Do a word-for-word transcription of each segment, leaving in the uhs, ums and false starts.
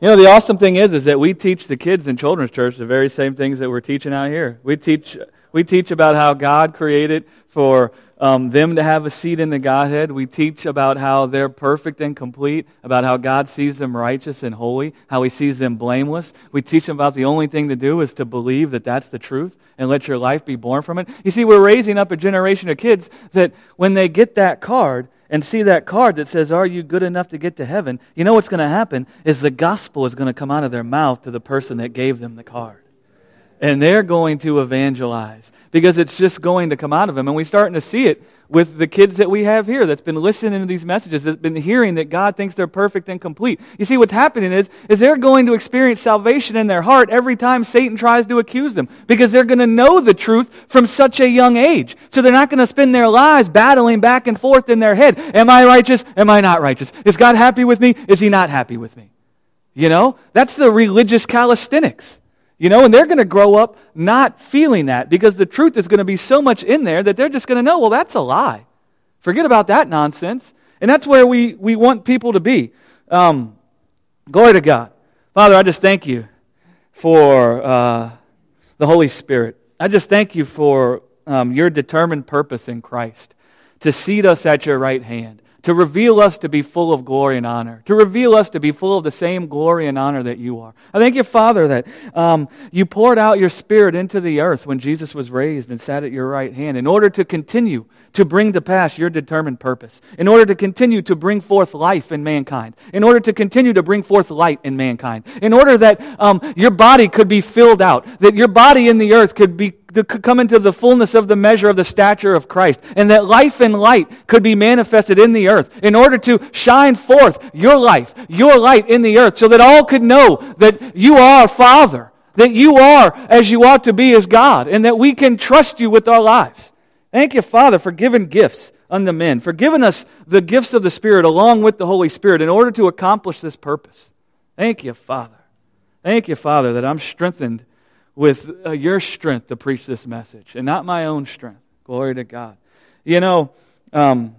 You know, the awesome thing is, is that we teach the kids in children's church the very same things that we're teaching out here. We teach, we teach about how God created for um, them to have a seat in the Godhead. We teach about how they're perfect and complete, about how God sees them righteous and holy, how He sees them blameless. We teach them about the only thing to do is to believe that that's the truth and let your life be born from it. You see, we're raising up a generation of kids that when they get that card, and see that card that says, are you good enough to get to heaven? You know what's going to happen is the gospel is going to come out of their mouth to the person that gave them the card. And they're going to evangelize because it's just going to come out of them. And we're starting to see it with the kids that we have here that's been listening to these messages, that's been hearing that God thinks they're perfect and complete. You see, what's happening is, is they're going to experience salvation in their heart every time Satan tries to accuse them because they're going to know the truth from such a young age. So they're not going to spend their lives battling back and forth in their head. Am I righteous? Am I not righteous? Is God happy with me? Is He not happy with me? You know, that's the religious calisthenics. You know, and they're going to grow up not feeling that because the truth is going to be so much in there that they're just going to know, well, that's a lie. Forget about that nonsense. And that's where we, we want people to be. Um, glory to God. Father, I just thank You for uh, the Holy Spirit. I just thank You for um, Your determined purpose in Christ to seat us at Your right hand, to reveal us to be full of glory and honor, to reveal us to be full of the same glory and honor that You are. I thank You, Father, that um, You poured out Your Spirit into the earth when Jesus was raised and sat at Your right hand in order to continue to bring to pass Your determined purpose, in order to continue to bring forth life in mankind, in order to continue to bring forth light in mankind, in order that um, Your body could be filled out, that Your body in the earth could be to come into the fullness of the measure of the stature of Christ, and that life and light could be manifested in the earth in order to shine forth Your life, Your light in the earth, so that all could know that You are Father, that You are as You ought to be as God, and that we can trust You with our lives. Thank You, Father, for giving gifts unto men, for giving us the gifts of the Spirit along with the Holy Spirit in order to accomplish this purpose. Thank You, Father. Thank You, Father, that I'm strengthened with uh, Your strength to preach this message and not my own strength. Glory to God. You know, um,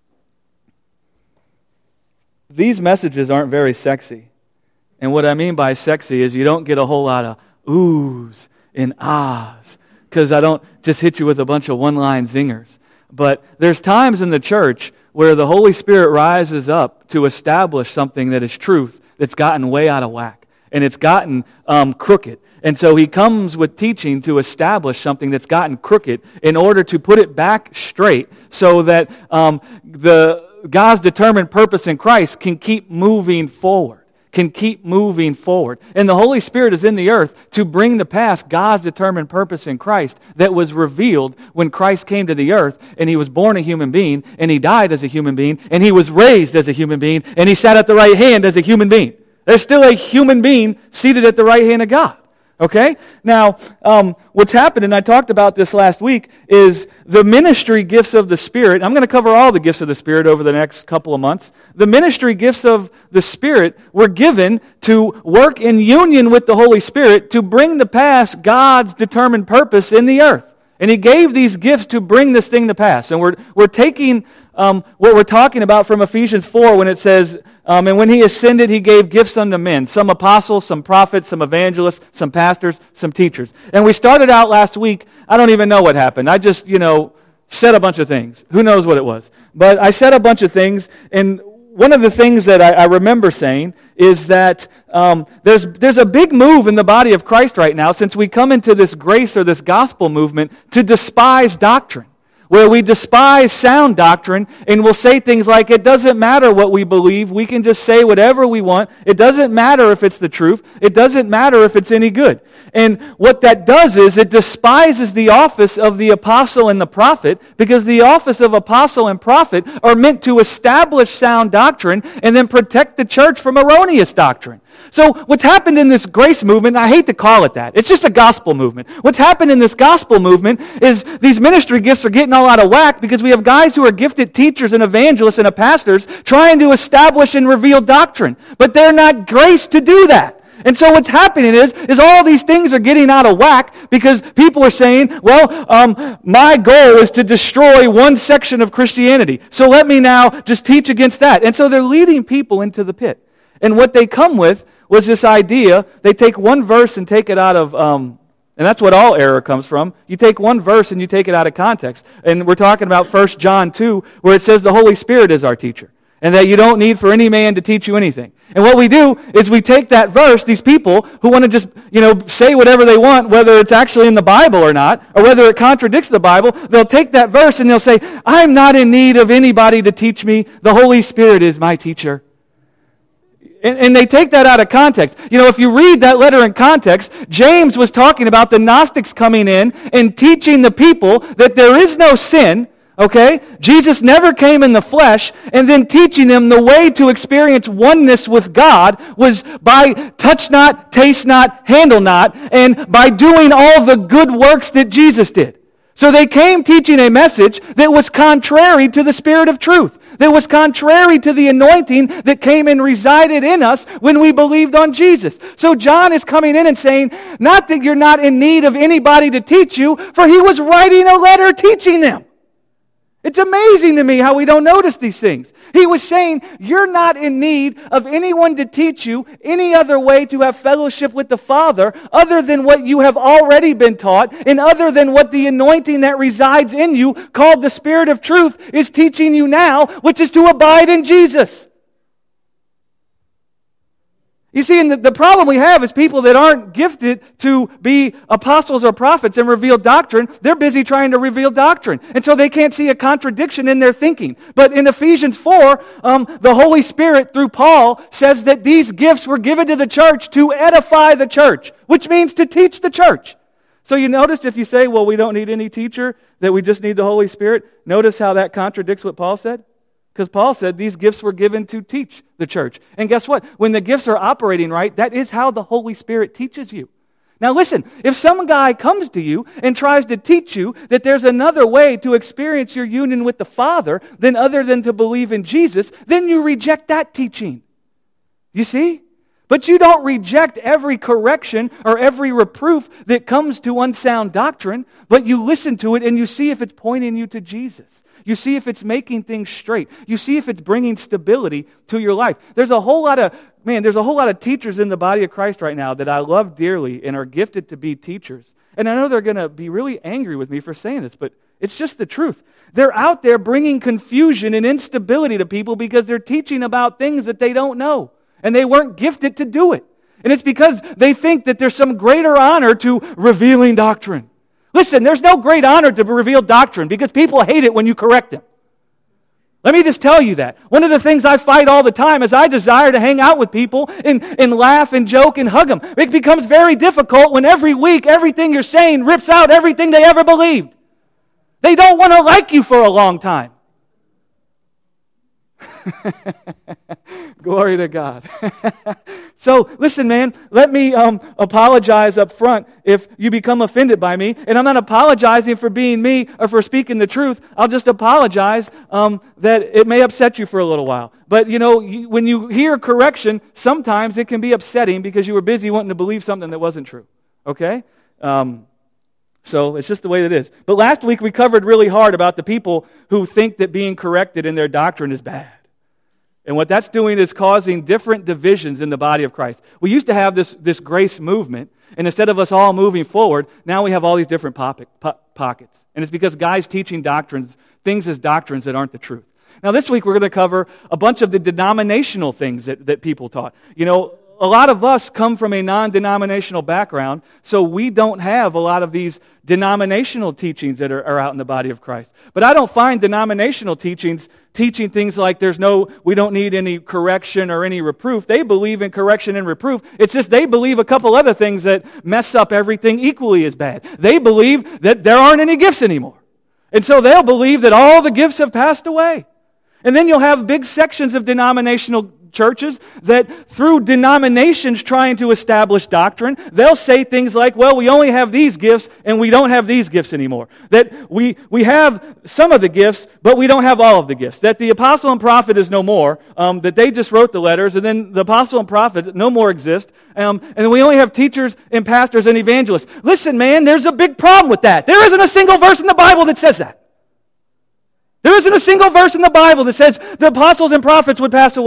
these messages aren't very sexy. And what I mean by sexy is you don't get a whole lot of oohs and ahs because I don't just hit you with a bunch of one-line zingers. But there's times in the church where the Holy Spirit rises up to establish something that is truth that's gotten way out of whack. And it's gotten um, crooked. And so He comes with teaching to establish something that's gotten crooked in order to put it back straight so that um, the God's determined purpose in Christ can keep moving forward, can keep moving forward. And the Holy Spirit is in the earth to bring to pass God's determined purpose in Christ that was revealed when Christ came to the earth and He was born a human being and He died as a human being and He was raised as a human being and He sat at the right hand as a human being. There's still a human being seated at the right hand of God. Okay? Now, um, what's happened, and I talked about this last week, is the ministry gifts of the Spirit. I'm going to cover all the gifts of the Spirit over the next couple of months. The ministry gifts of the Spirit were given to work in union with the Holy Spirit to bring to pass God's determined purpose in the earth. And He gave these gifts to bring this thing to pass. And we're we're taking um, what we're talking about from Ephesians four when it says, um, and when He ascended, He gave gifts unto men. Some apostles, some prophets, some evangelists, some pastors, some teachers. And we started out last week, I don't even know what happened. I just, you know, said a bunch of things. Who knows what it was? But I said a bunch of things, and one of the things that I, I remember saying is that um, there's there's a big move in the body of Christ right now since we come into this grace or this gospel movement to despise doctrine, where we despise sound doctrine and we'll say things like, it doesn't matter what we believe, we can just say whatever we want. It doesn't matter if it's the truth. It doesn't matter if it's any good. And what that does is it despises the office of the apostle and the prophet, because the office of apostle and prophet are meant to establish sound doctrine and then protect the church from erroneous doctrine. So what's happened in this grace movement, I hate to call it that, it's just a gospel movement. What's happened in this gospel movement is these ministry gifts are getting all out of whack because we have guys who are gifted teachers and evangelists and pastors trying to establish and reveal doctrine. But they're not graced to do that. And so what's happening is, is all these things are getting out of whack because people are saying, well, um, my goal is to destroy one section of Christianity. So let me now just teach against that. And so they're leading people into the pit. And what they come with, was this idea, they take one verse and take it out of, um, and that's what all error comes from. You take one verse and you take it out of context. And we're talking about First John two, where it says the Holy Spirit is our teacher, and that you don't need for any man to teach you anything. And what we do is we take that verse, these people who want to just, you know, say whatever they want, whether it's actually in the Bible or not, or whether it contradicts the Bible, they'll take that verse and they'll say, I'm not in need of anybody to teach me. The Holy Spirit is my teacher. And, and they take that out of context. You know, if you read that letter in context, James was talking about the Gnostics coming in and teaching the people that there is no sin. Okay? Jesus never came in the flesh, and then teaching them the way to experience oneness with God was by touch not, taste not, handle not, and by doing all the good works that Jesus did. So they came teaching a message that was contrary to the Spirit of truth, that was contrary to the anointing that came and resided in us when we believed on Jesus. So John is coming in and saying, not that you're not in need of anybody to teach you, for he was writing a letter teaching them. It's amazing to me how we don't notice these things. He was saying, you're not in need of anyone to teach you any other way to have fellowship with the Father other than what you have already been taught and other than what the anointing that resides in you, called the Spirit of truth, is teaching you now, which is to abide in Jesus. You see, and the, the problem we have is people that aren't gifted to be apostles or prophets and reveal doctrine, they're busy trying to reveal doctrine. And so they can't see a contradiction in their thinking. But in Ephesians four, um, the Holy Spirit, through Paul, says that these gifts were given to the church to edify the church, which means to teach the church. So you notice if you say, well, we don't need any teacher, that we just need the Holy Spirit, notice how that contradicts what Paul said? Because Paul said these gifts were given to teach the church. And guess what? When the gifts are operating right, that is how the Holy Spirit teaches you. Now listen, if some guy comes to you and tries to teach you that there's another way to experience your union with the Father than other than to believe in Jesus, then you reject that teaching. You see? But you don't reject every correction or every reproof that comes to unsound doctrine, but you listen to it and you see if it's pointing you to Jesus. You see if it's making things straight. You see if it's bringing stability to your life. There's a whole lot of, man, there's a whole lot of teachers in the body of Christ right now that I love dearly and are gifted to be teachers. And I know they're going to be really angry with me for saying this, but it's just the truth. They're out there bringing confusion and instability to people because they're teaching about things that they don't know. And they weren't gifted to do it. And it's because they think that there's some greater honor to revealing doctrine. Listen, there's no great honor to reveal doctrine because people hate it when you correct them. Let me just tell you that. One of the things I fight all the time is I desire to hang out with people and, and laugh and joke and hug them. It becomes very difficult when every week everything you're saying rips out everything they ever believed. They don't want to like you for a long time. Glory to God. So, listen, man, let me um, apologize up front if you become offended by me. And I'm not apologizing for being me or for speaking the truth. I'll just apologize um, that it may upset you for a little while. But, you know, you, when you hear correction, sometimes it can be upsetting because you were busy wanting to believe something that wasn't true. Okay? Um, so, it's just the way it is. But last week we covered really hard about the people who think that being corrected in their doctrine is bad. And what that's doing is causing different divisions in the body of Christ. We used to have this, this grace movement, and instead of us all moving forward, now we have all these different pocket, po- pockets. And it's because guys teaching doctrines, things as doctrines that aren't the truth. Now this week we're going to cover a bunch of the denominational things that, that people taught. You know, a lot of us come from a non-denominational background, so we don't have a lot of these denominational teachings that are, are out in the body of Christ. But I don't find denominational teachings teaching things like there's no, we don't need any correction or any reproof. They believe in correction and reproof. It's just they believe a couple other things that mess up everything equally as bad. They believe that there aren't any gifts anymore. And so they'll believe that all the gifts have passed away. And then you'll have big sections of denominational churches that through denominations trying to establish doctrine, they'll say things like, well, we only have these gifts and we don't have these gifts anymore. That we, we have some of the gifts, but we don't have all of the gifts. That the apostle and prophet is no more. Um, that they just wrote the letters and then the apostle and prophet no more exist. Um, and then we only have teachers and pastors and evangelists. Listen, man, there's a big problem with that. There isn't a single verse in the Bible that says that. There isn't a single verse in the Bible that says the apostles and prophets would pass away.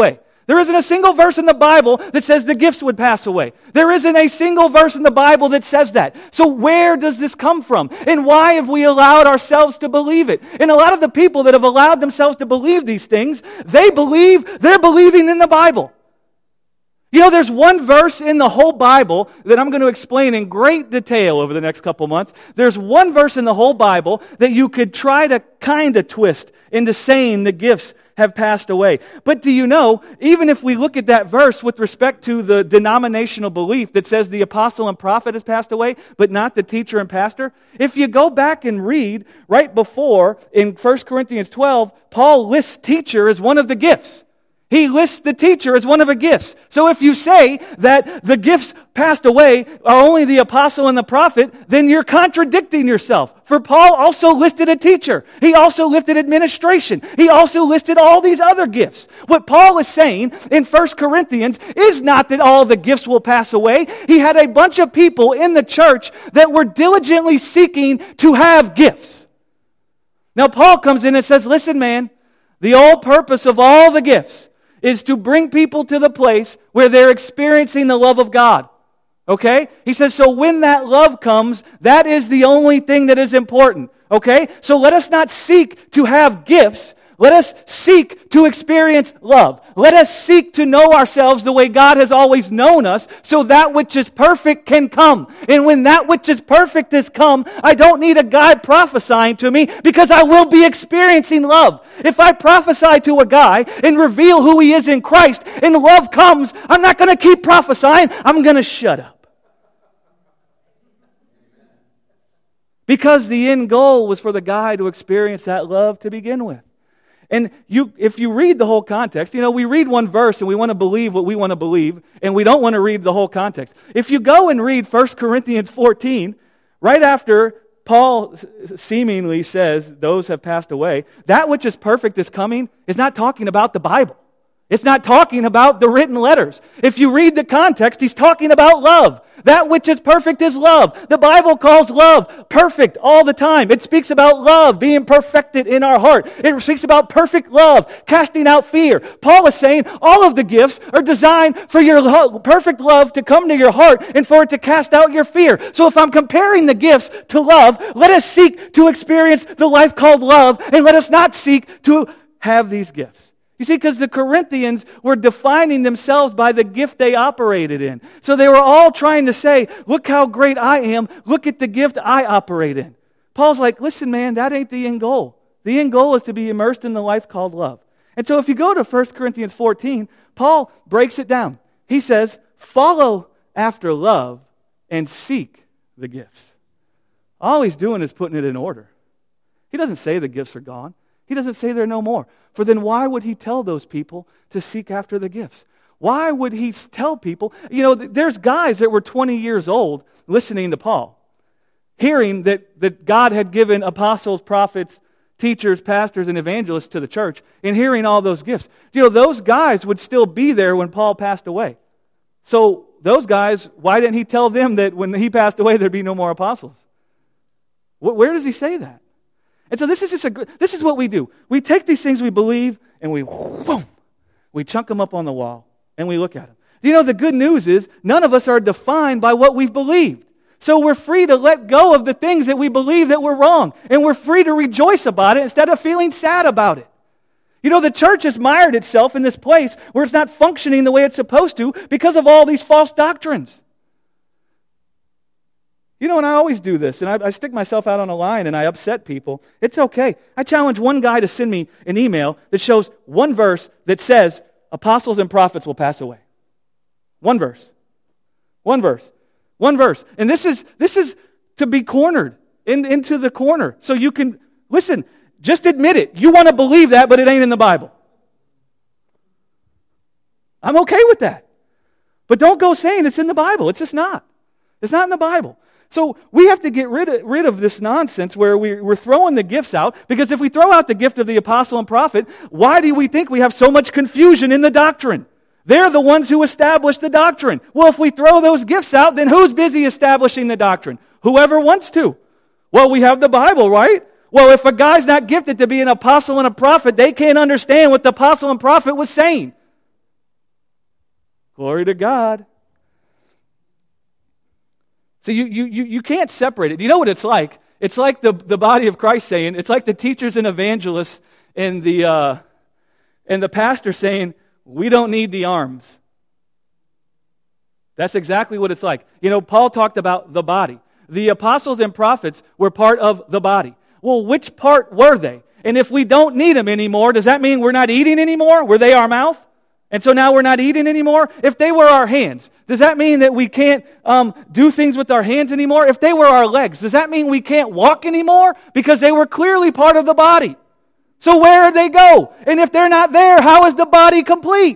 There isn't a single verse in the Bible that says the gifts would pass away. There isn't a single verse in the Bible that says that. So where does this come from? And why have we allowed ourselves to believe it? And a lot of the people that have allowed themselves to believe these things, they believe they're believing in the Bible. You know, there's one verse in the whole Bible that I'm going to explain in great detail over the next couple months. There's one verse in the whole Bible that you could try to kind of twist into saying the gifts have passed away. But do you know, even if we look at that verse with respect to the denominational belief that says the apostle and prophet has passed away, but not the teacher and pastor, if you go back and read right before in First Corinthians twelve, Paul lists teacher as one of the gifts. He lists the teacher as one of the gifts. So if you say that the gifts passed away are only the apostle and the prophet, then you're contradicting yourself. For Paul also listed a teacher. He also listed administration. He also listed all these other gifts. What Paul is saying in First Corinthians is not that all the gifts will pass away. He had a bunch of people in the church that were diligently seeking to have gifts. Now Paul comes in and says, listen man, the whole purpose of all the gifts is to bring people to the place where they're experiencing the love of God. Okay? He says, so when that love comes, that is the only thing that is important. Okay? So let us not seek to have gifts. Let us seek to experience love. Let us seek to know ourselves the way God has always known us, so that which is perfect can come. And when that which is perfect has come, I don't need a guy prophesying to me, because I will be experiencing love. If I prophesy to a guy and reveal who he is in Christ, and love comes, I'm not going to keep prophesying. I'm going to shut up. Because the end goal was for the guy to experience that love to begin with. And you, if you read the whole context, you know, we read one verse and we want to believe what we want to believe, and we don't want to read the whole context. If you go and read First Corinthians fourteen, right after Paul seemingly says those have passed away, that which is perfect is coming is not talking about the Bible. It's not talking about the written letters. If you read the context, he's talking about love. That which is perfect is love. The Bible calls love perfect all the time. It speaks about love being perfected in our heart. It speaks about perfect love, casting out fear. Paul is saying all of the gifts are designed for your lo- perfect love to come to your heart and for it to cast out your fear. So if I'm comparing the gifts to love, let us seek to experience the life called love, and let us not seek to have these gifts. You see, because the Corinthians were defining themselves by the gift they operated in. So they were all trying to say, look how great I am. Look at the gift I operate in. Paul's like, listen, man, that ain't the end goal. The end goal is to be immersed in the life called love. And so if you go to First Corinthians fourteen, Paul breaks it down. He says, follow after love and seek the gifts. All he's doing is putting it in order. He doesn't say the gifts are gone. He doesn't say they're no more. For then why would he tell those people to seek after the gifts? Why would he tell people? You know, there's guys that were twenty years old listening to Paul, hearing that, that God had given apostles, prophets, teachers, pastors, and evangelists to the church, and hearing all those gifts. You know, those guys would still be there when Paul passed away. So those guys, why didn't he tell them that when he passed away there'd be no more apostles? Where does he say that? And so this is just a, this is what we do. We take these things we believe and we boom, we chunk them up on the wall and we look at them. You know, the good news is none of us are defined by what we've believed. So we're free to let go of the things that we believe that were wrong, and we're free to rejoice about it instead of feeling sad about it. You know, the church has mired itself in this place where it's not functioning the way it's supposed to because of all these false doctrines. You know, and I always do this, and I, I stick myself out on a line and I upset people. It's okay. I challenge one guy to send me an email that shows one verse that says apostles and prophets will pass away. One verse. One verse. One verse. And this is this is to be cornered in, into the corner. So you can, listen, just admit it. You want to believe that, but it ain't in the Bible. I'm okay with that. But don't go saying it's in the Bible. It's just not. It's not in the Bible. So we have to get rid of, rid of this nonsense where we, we're throwing the gifts out, because if we throw out the gift of the apostle and prophet, why do we think we have so much confusion in the doctrine? They're the ones who established the doctrine. Well, if we throw those gifts out, then who's busy establishing the doctrine? Whoever wants to. Well, we have the Bible, right? Well, if a guy's not gifted to be an apostle and a prophet, they can't understand what the apostle and prophet was saying. Glory to God. So you, you, you, you can't separate it. You know what it's like? It's like the, the body of Christ saying, it's like the teachers and evangelists and the, uh, and the pastor saying, we don't need the arms. That's exactly what it's like. You know, Paul talked about the body. The apostles and prophets were part of the body. Well, which part were they? And if we don't need them anymore, does that mean we're not eating anymore? Were they our mouth? And so now we're not eating anymore? If they were our hands, does that mean that we can't um, do things with our hands anymore? If they were our legs, does that mean we can't walk anymore? Because they were clearly part of the body. So where did they go? And if they're not there, how is the body complete?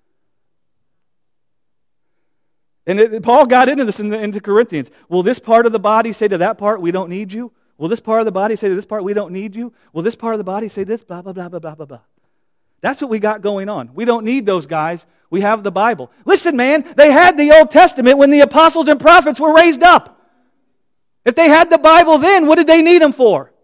And it, Paul got into this in the, into Corinthians. Will this part of the body say to that part, we don't need you? Will this part of the body say to this part, we don't need you? Will this part of the body say this, blah, blah, blah, blah, blah, blah, blah. That's what we got going on. We don't need those guys. We have the Bible. Listen, man, they had the Old Testament when the apostles and prophets were raised up. If they had the Bible then, what did they need them for?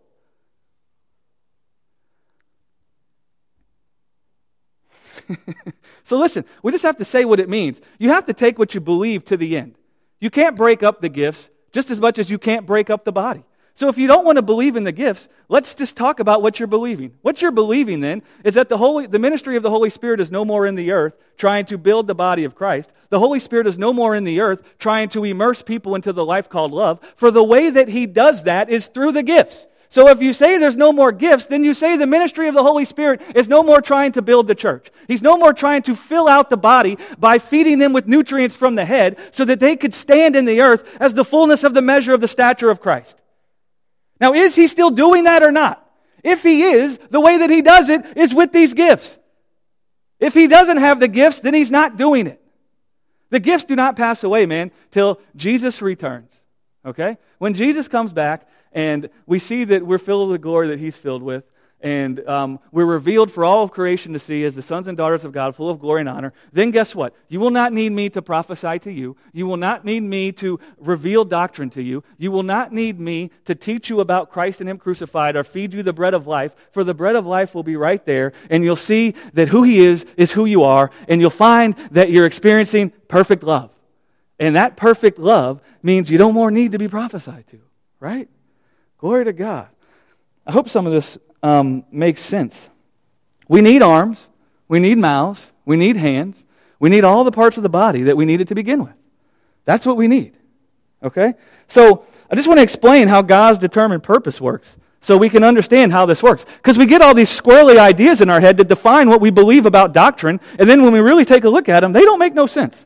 So listen, we just have to say what it means. You have to take what you believe to the end. You can't break up the gifts just as much as you can't break up the body. So if you don't want to believe in the gifts, let's just talk about what you're believing. What you're believing then is that the Holy, the ministry of the Holy Spirit is no more in the earth trying to build the body of Christ. The Holy Spirit is no more in the earth trying to immerse people into the life called love. For the way that He does that is through the gifts. So if you say there's no more gifts, then you say the ministry of the Holy Spirit is no more trying to build the church. He's no more trying to fill out the body by feeding them with nutrients from the head so that they could stand in the earth as the fullness of the measure of the stature of Christ. Now, is He still doing that or not? If He is, the way that He does it is with these gifts. If He doesn't have the gifts, then He's not doing it. The gifts do not pass away, man, till Jesus returns. Okay? When Jesus comes back, and we see that we're filled with the glory that He's filled with, and um, we're revealed for all of creation to see as the sons and daughters of God, full of glory and honor, then guess what? You will not need me to prophesy to you. You will not need me to reveal doctrine to you. You will not need me to teach you about Christ and Him crucified or feed you the bread of life, for the bread of life will be right there, and you'll see that who He is is who you are, and you'll find that you're experiencing perfect love. And that perfect love means you don't more need to be prophesied to, right? Glory to God. I hope some of this um, makes sense. We need arms. We need mouths. We need hands. We need all the parts of the body that we needed to begin with. That's what we need. Okay? So I just want to explain how God's determined purpose works so we can understand how this works. Because we get all these squirrely ideas in our head that define what we believe about doctrine, and then when we really take a look at them, they don't make no sense.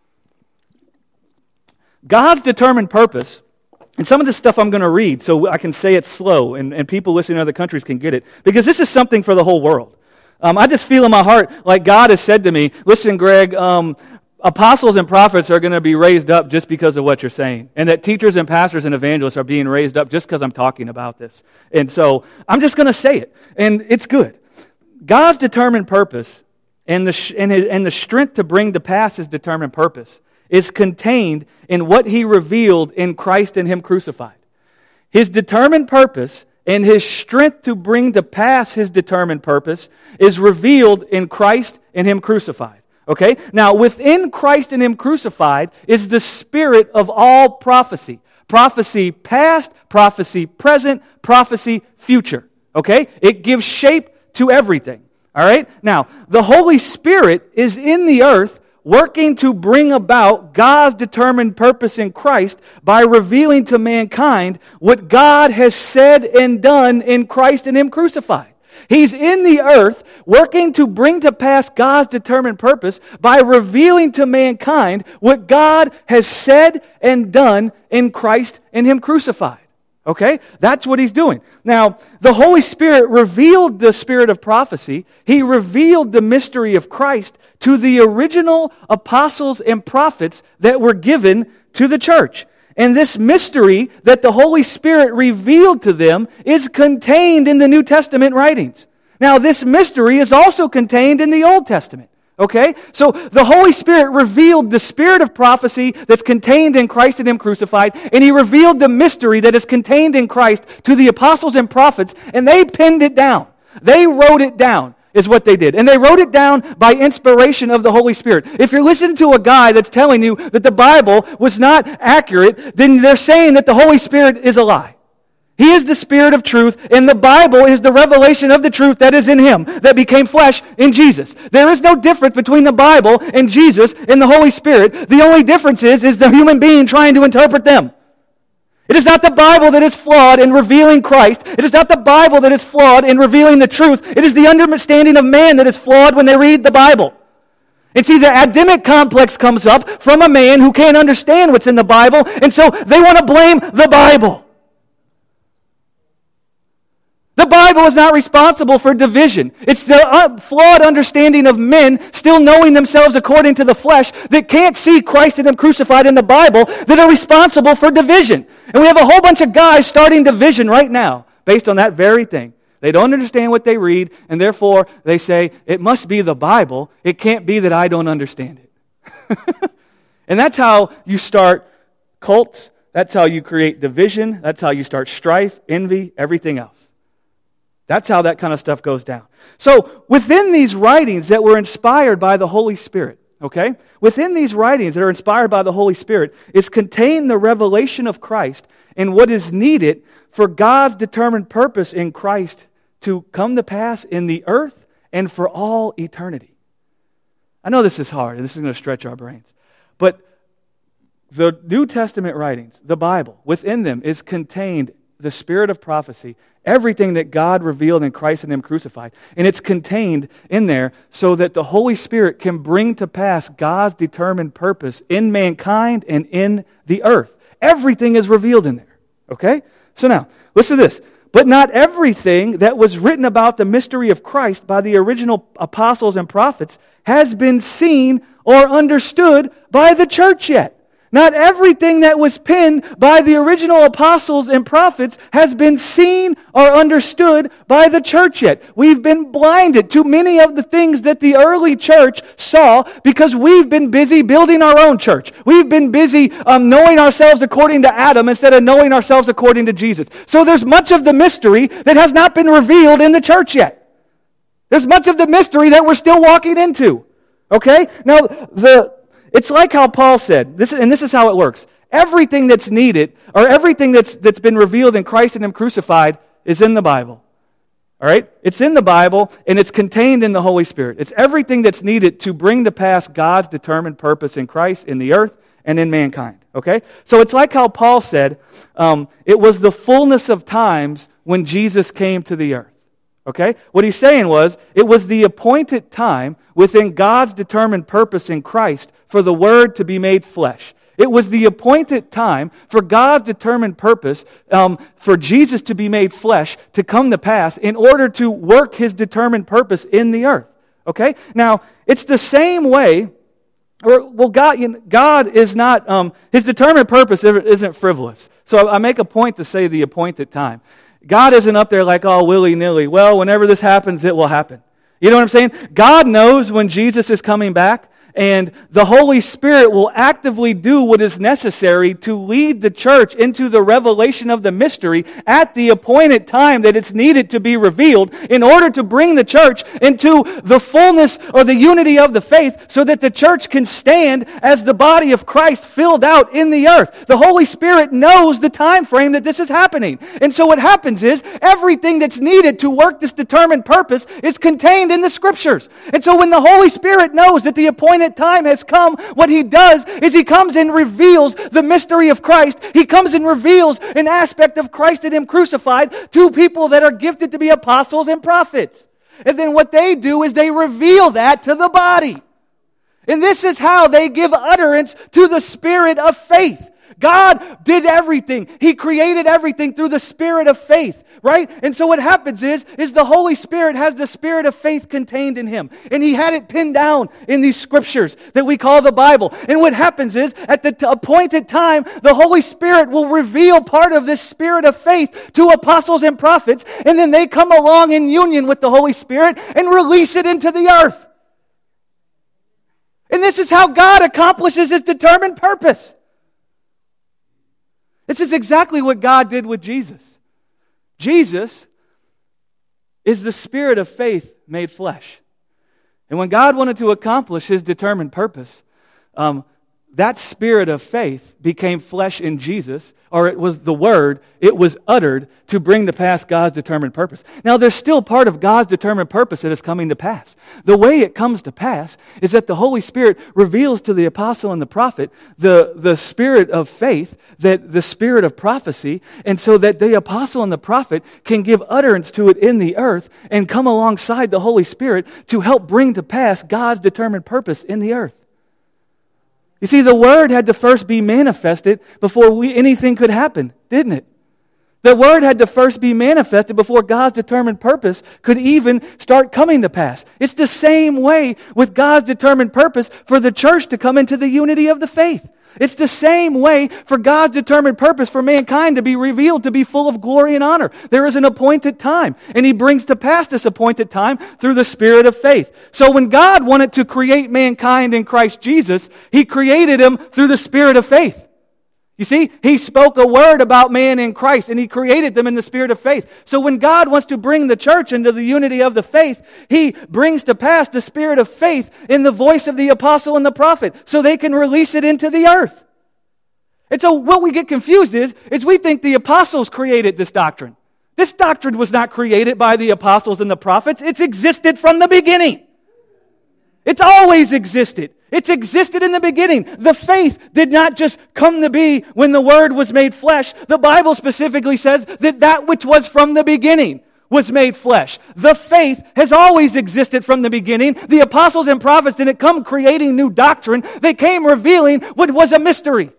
God's determined purpose. And some of this stuff I'm going to read so I can say it slow and, and people listening in other countries can get it. Because this is something for the whole world. Um, I just feel in my heart like God has said to me, listen, Greg, um, apostles and prophets are going to be raised up just because of what you're saying. And that teachers and pastors and evangelists are being raised up just because I'm talking about this. And so I'm just going to say it. And it's good. God's determined purpose and the, sh- and, his, and the strength to bring to pass His determined purpose is contained in what He revealed in Christ and Him crucified. His determined purpose and His strength to bring to pass His determined purpose is revealed in Christ and Him crucified. Okay? Now, within Christ and Him crucified is the spirit of all prophecy. Prophecy past, prophecy present, prophecy future. Okay? It gives shape to everything. All right? Now, the Holy Spirit is in the earth working to bring about God's determined purpose in Christ by revealing to mankind what God has said and done in Christ and Him crucified. He's in the earth working to bring to pass God's determined purpose by revealing to mankind what God has said and done in Christ and Him crucified. Okay? That's what He's doing. Now, the Holy Spirit revealed the spirit of prophecy. He revealed the mystery of Christ to the original apostles and prophets that were given to the church. And this mystery that the Holy Spirit revealed to them is contained in the New Testament writings. Now, this mystery is also contained in the Old Testament. Okay? So the Holy Spirit revealed the spirit of prophecy that's contained in Christ and Him crucified, and He revealed the mystery that is contained in Christ to the apostles and prophets, and they pinned it down. They wrote it down. is what they did. And they wrote it down by inspiration of the Holy Spirit. If you're listening to a guy that's telling you that the Bible was not accurate, then they're saying that the Holy Spirit is a lie. He is the Spirit of truth, and the Bible is the revelation of the truth that is in Him, that became flesh in Jesus. There is no difference between the Bible and Jesus and the Holy Spirit. The only difference is, is the human being trying to interpret them. It is not the Bible that is flawed in revealing Christ. It is not the Bible that is flawed in revealing the truth. It is the understanding of man that is flawed when they read the Bible. And see, the Adamic complex comes up from a man who can't understand what's in the Bible, and so they want to blame the Bible. The Bible is not responsible for division. It's the uh, flawed understanding of men still knowing themselves according to the flesh that can't see Christ and Him crucified in the Bible that are responsible for division. And we have a whole bunch of guys starting division right now based on that very thing. They don't understand what they read, and therefore they say, it must be the Bible. It can't be that I don't understand it. And that's how you start cults. That's how you create division. That's how you start strife, envy, everything else. That's how that kind of stuff goes down. So within these writings that were inspired by the Holy Spirit, okay? Within these writings that are inspired by the Holy Spirit is contained the revelation of Christ and what is needed for God's determined purpose in Christ to come to pass in the earth and for all eternity. I know this is hard, and this is going to stretch our brains. But the New Testament writings, the Bible, within them is contained the spirit of prophecy, everything that God revealed in Christ and Him crucified. And it's contained in there so that the Holy Spirit can bring to pass God's determined purpose in mankind and in the earth. Everything is revealed in there. Okay? So now, listen to this. But not everything that was written about the mystery of Christ by the original apostles and prophets has been seen or understood by the church yet. Not everything that was penned by the original apostles and prophets has been seen or understood by the church yet. We've been blinded to many of the things that the early church saw because we've been busy building our own church. We've been busy um, knowing ourselves according to Adam instead of knowing ourselves according to Jesus. So there's much of the mystery that has not been revealed in the church yet. There's much of the mystery that we're still walking into. Okay? Now, the... It's like how Paul said, this is, and this is how it works. Everything that's needed, or everything that's that's been revealed in Christ and Him crucified is in the Bible. All right? It's in the Bible, and it's contained in the Holy Spirit. It's everything that's needed to bring to pass God's determined purpose in Christ, in the earth, and in mankind. Okay? So it's like how Paul said, um, it was the fullness of times when Jesus came to the earth. Okay? What he's saying was, it was the appointed time within God's determined purpose in Christ for the Word to be made flesh. It was the appointed time for God's determined purpose um, for Jesus to be made flesh to come to pass in order to work His determined purpose in the earth. Okay? Now, it's the same way, or, well, God, you know, God is not, um, His determined purpose isn't frivolous. So I make a point to say the appointed time. God isn't up there like, oh, willy-nilly. Well, whenever this happens, it will happen. You know what I'm saying? God knows when Jesus is coming back, and the Holy Spirit will actively do what is necessary to lead the church into the revelation of the mystery at the appointed time that it's needed to be revealed in order to bring the church into the fullness or the unity of the faith so that the church can stand as the body of Christ filled out in the earth. The Holy Spirit knows the time frame that this is happening. And so what happens is everything that's needed to work this determined purpose is contained in the Scriptures. And so when the Holy Spirit knows that the appointed time has come, what He does is He comes and reveals the mystery of Christ. He comes and reveals an aspect of Christ and Him crucified to people that are gifted to be apostles and prophets. And then what they do is they reveal that to the body. And this is how they give utterance to the spirit of faith. God did everything. He created everything through the spirit of faith, right? And so what happens is, is the Holy Spirit has the spirit of faith contained in Him. And He had it pinned down in these scriptures that we call the Bible. And what happens is, at the t- appointed time, the Holy Spirit will reveal part of this spirit of faith to apostles and prophets, and then they come along in union with the Holy Spirit and release it into the earth. And this is how God accomplishes His determined purpose. This is exactly what God did with Jesus. Jesus is the spirit of faith made flesh. And when God wanted to accomplish His determined purpose, um, that spirit of faith became flesh in Jesus, or it was the Word, it was uttered to bring to pass God's determined purpose. Now, there's still part of God's determined purpose that is coming to pass. The way it comes to pass is that the Holy Spirit reveals to the apostle and the prophet the, the spirit of faith, that the spirit of prophecy, and so that the apostle and the prophet can give utterance to it in the earth and come alongside the Holy Spirit to help bring to pass God's determined purpose in the earth. You see, the Word had to first be manifested before we, anything could happen, didn't it? The Word had to first be manifested before God's determined purpose could even start coming to pass. It's the same way with God's determined purpose for the church to come into the unity of the faith. It's the same way for God's determined purpose for mankind to be revealed, to be full of glory and honor. There is an appointed time, and He brings to pass this appointed time through the spirit of faith. So when God wanted to create mankind in Christ Jesus, He created him through the spirit of faith. You see, He spoke a word about man in Christ, and He created them in the spirit of faith. So when God wants to bring the church into the unity of the faith, He brings to pass the spirit of faith in the voice of the apostle and the prophet, so they can release it into the earth. And so what we get confused is, is we think the apostles created this doctrine. This doctrine was not created by the apostles and the prophets. It's existed from the beginning. It's always existed. It's existed in the beginning. The faith did not just come to be when the Word was made flesh. The Bible specifically says that that which was from the beginning was made flesh. The faith has always existed from the beginning. The apostles and prophets didn't come creating new doctrine. They came revealing what was a mystery.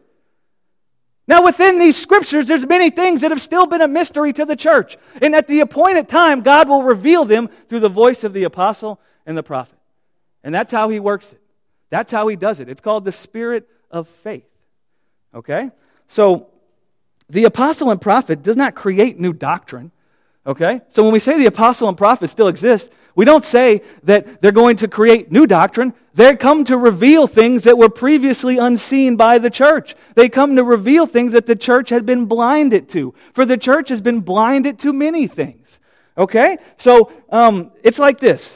Now within these scriptures, there's many things that have still been a mystery to the church. And at the appointed time, God will reveal them through the voice of the apostle and the prophet. And that's how He works it. That's how He does it. It's called the spirit of faith. Okay? So, the apostle and prophet does not create new doctrine. Okay? So when we say the apostle and prophet still exist, we don't say that they're going to create new doctrine. They come to reveal things that were previously unseen by the church. They come to reveal things that the church had been blinded to. For the church has been blinded to many things. Okay? So, um, it's like this.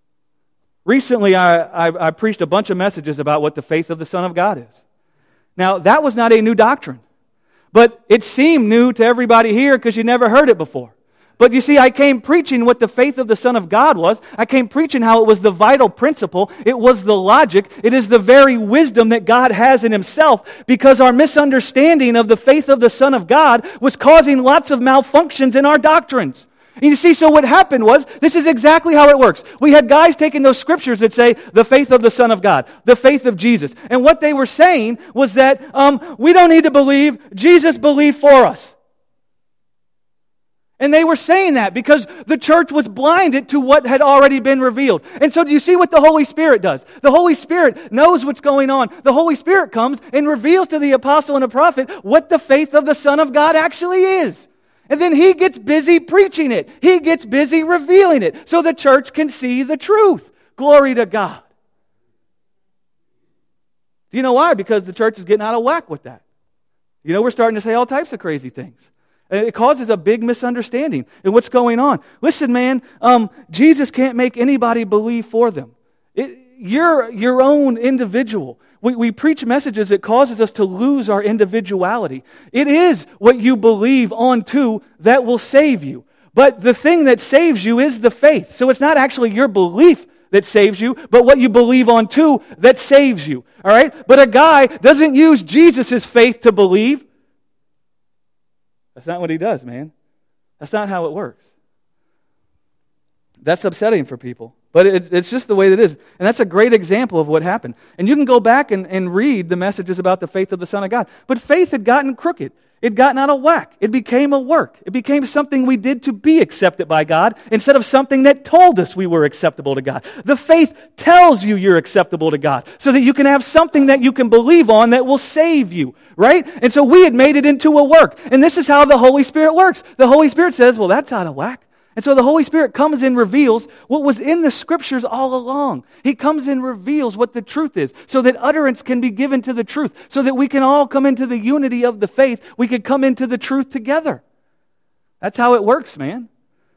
Recently, I, I, I preached a bunch of messages about what the faith of the Son of God is. Now, that was not a new doctrine, but it seemed new to everybody here because you never heard it before. But you see, I came preaching what the faith of the Son of God was. I came preaching how it was the vital principle. It was the logic. It is the very wisdom that God has in Himself, because our misunderstanding of the faith of the Son of God was causing lots of malfunctions in our doctrines. And you see, so what happened was, this is exactly how it works. We had guys taking those scriptures that say, the faith of the Son of God, the faith of Jesus. And what they were saying was that um, we don't need to believe, Jesus believed for us. And they were saying that because the church was blinded to what had already been revealed. And so do you see what the Holy Spirit does? The Holy Spirit knows what's going on. The Holy Spirit comes and reveals to the apostle and the prophet what the faith of the Son of God actually is. And then He gets busy preaching it. He gets busy revealing it so the church can see the truth. Glory to God. Do you know why? Because the church is getting out of whack with that. You know, we're starting to say all types of crazy things. And it causes a big misunderstanding in what's going on. Listen, man, um, Jesus can't make anybody believe for them. It, you're your own individual. We, we preach messages that causes us to lose our individuality. It is what you believe onto that will save you. But the thing that saves you is the faith. So it's not actually your belief that saves you, but what you believe onto that saves you. All right? But a guy doesn't use Jesus' faith to believe. That's not what he does, man. That's not how it works. That's upsetting for people. But it, it's just the way it is. And that's a great example of what happened. And you can go back and, and read the messages about the faith of the Son of God. But faith had gotten crooked. It had gotten out of whack. It became a work. It became something we did to be accepted by God instead of something that told us we were acceptable to God. The faith tells you you're acceptable to God so that you can have something that you can believe on that will save you, right? And so we had made it into a work. And this is how the Holy Spirit works. The Holy Spirit says, well, that's out of whack. And so the Holy Spirit comes and reveals what was in the Scriptures all along. He comes and reveals what the truth is so that utterance can be given to the truth, so that we can all come into the unity of the faith. We could come into the truth together. That's how it works, man.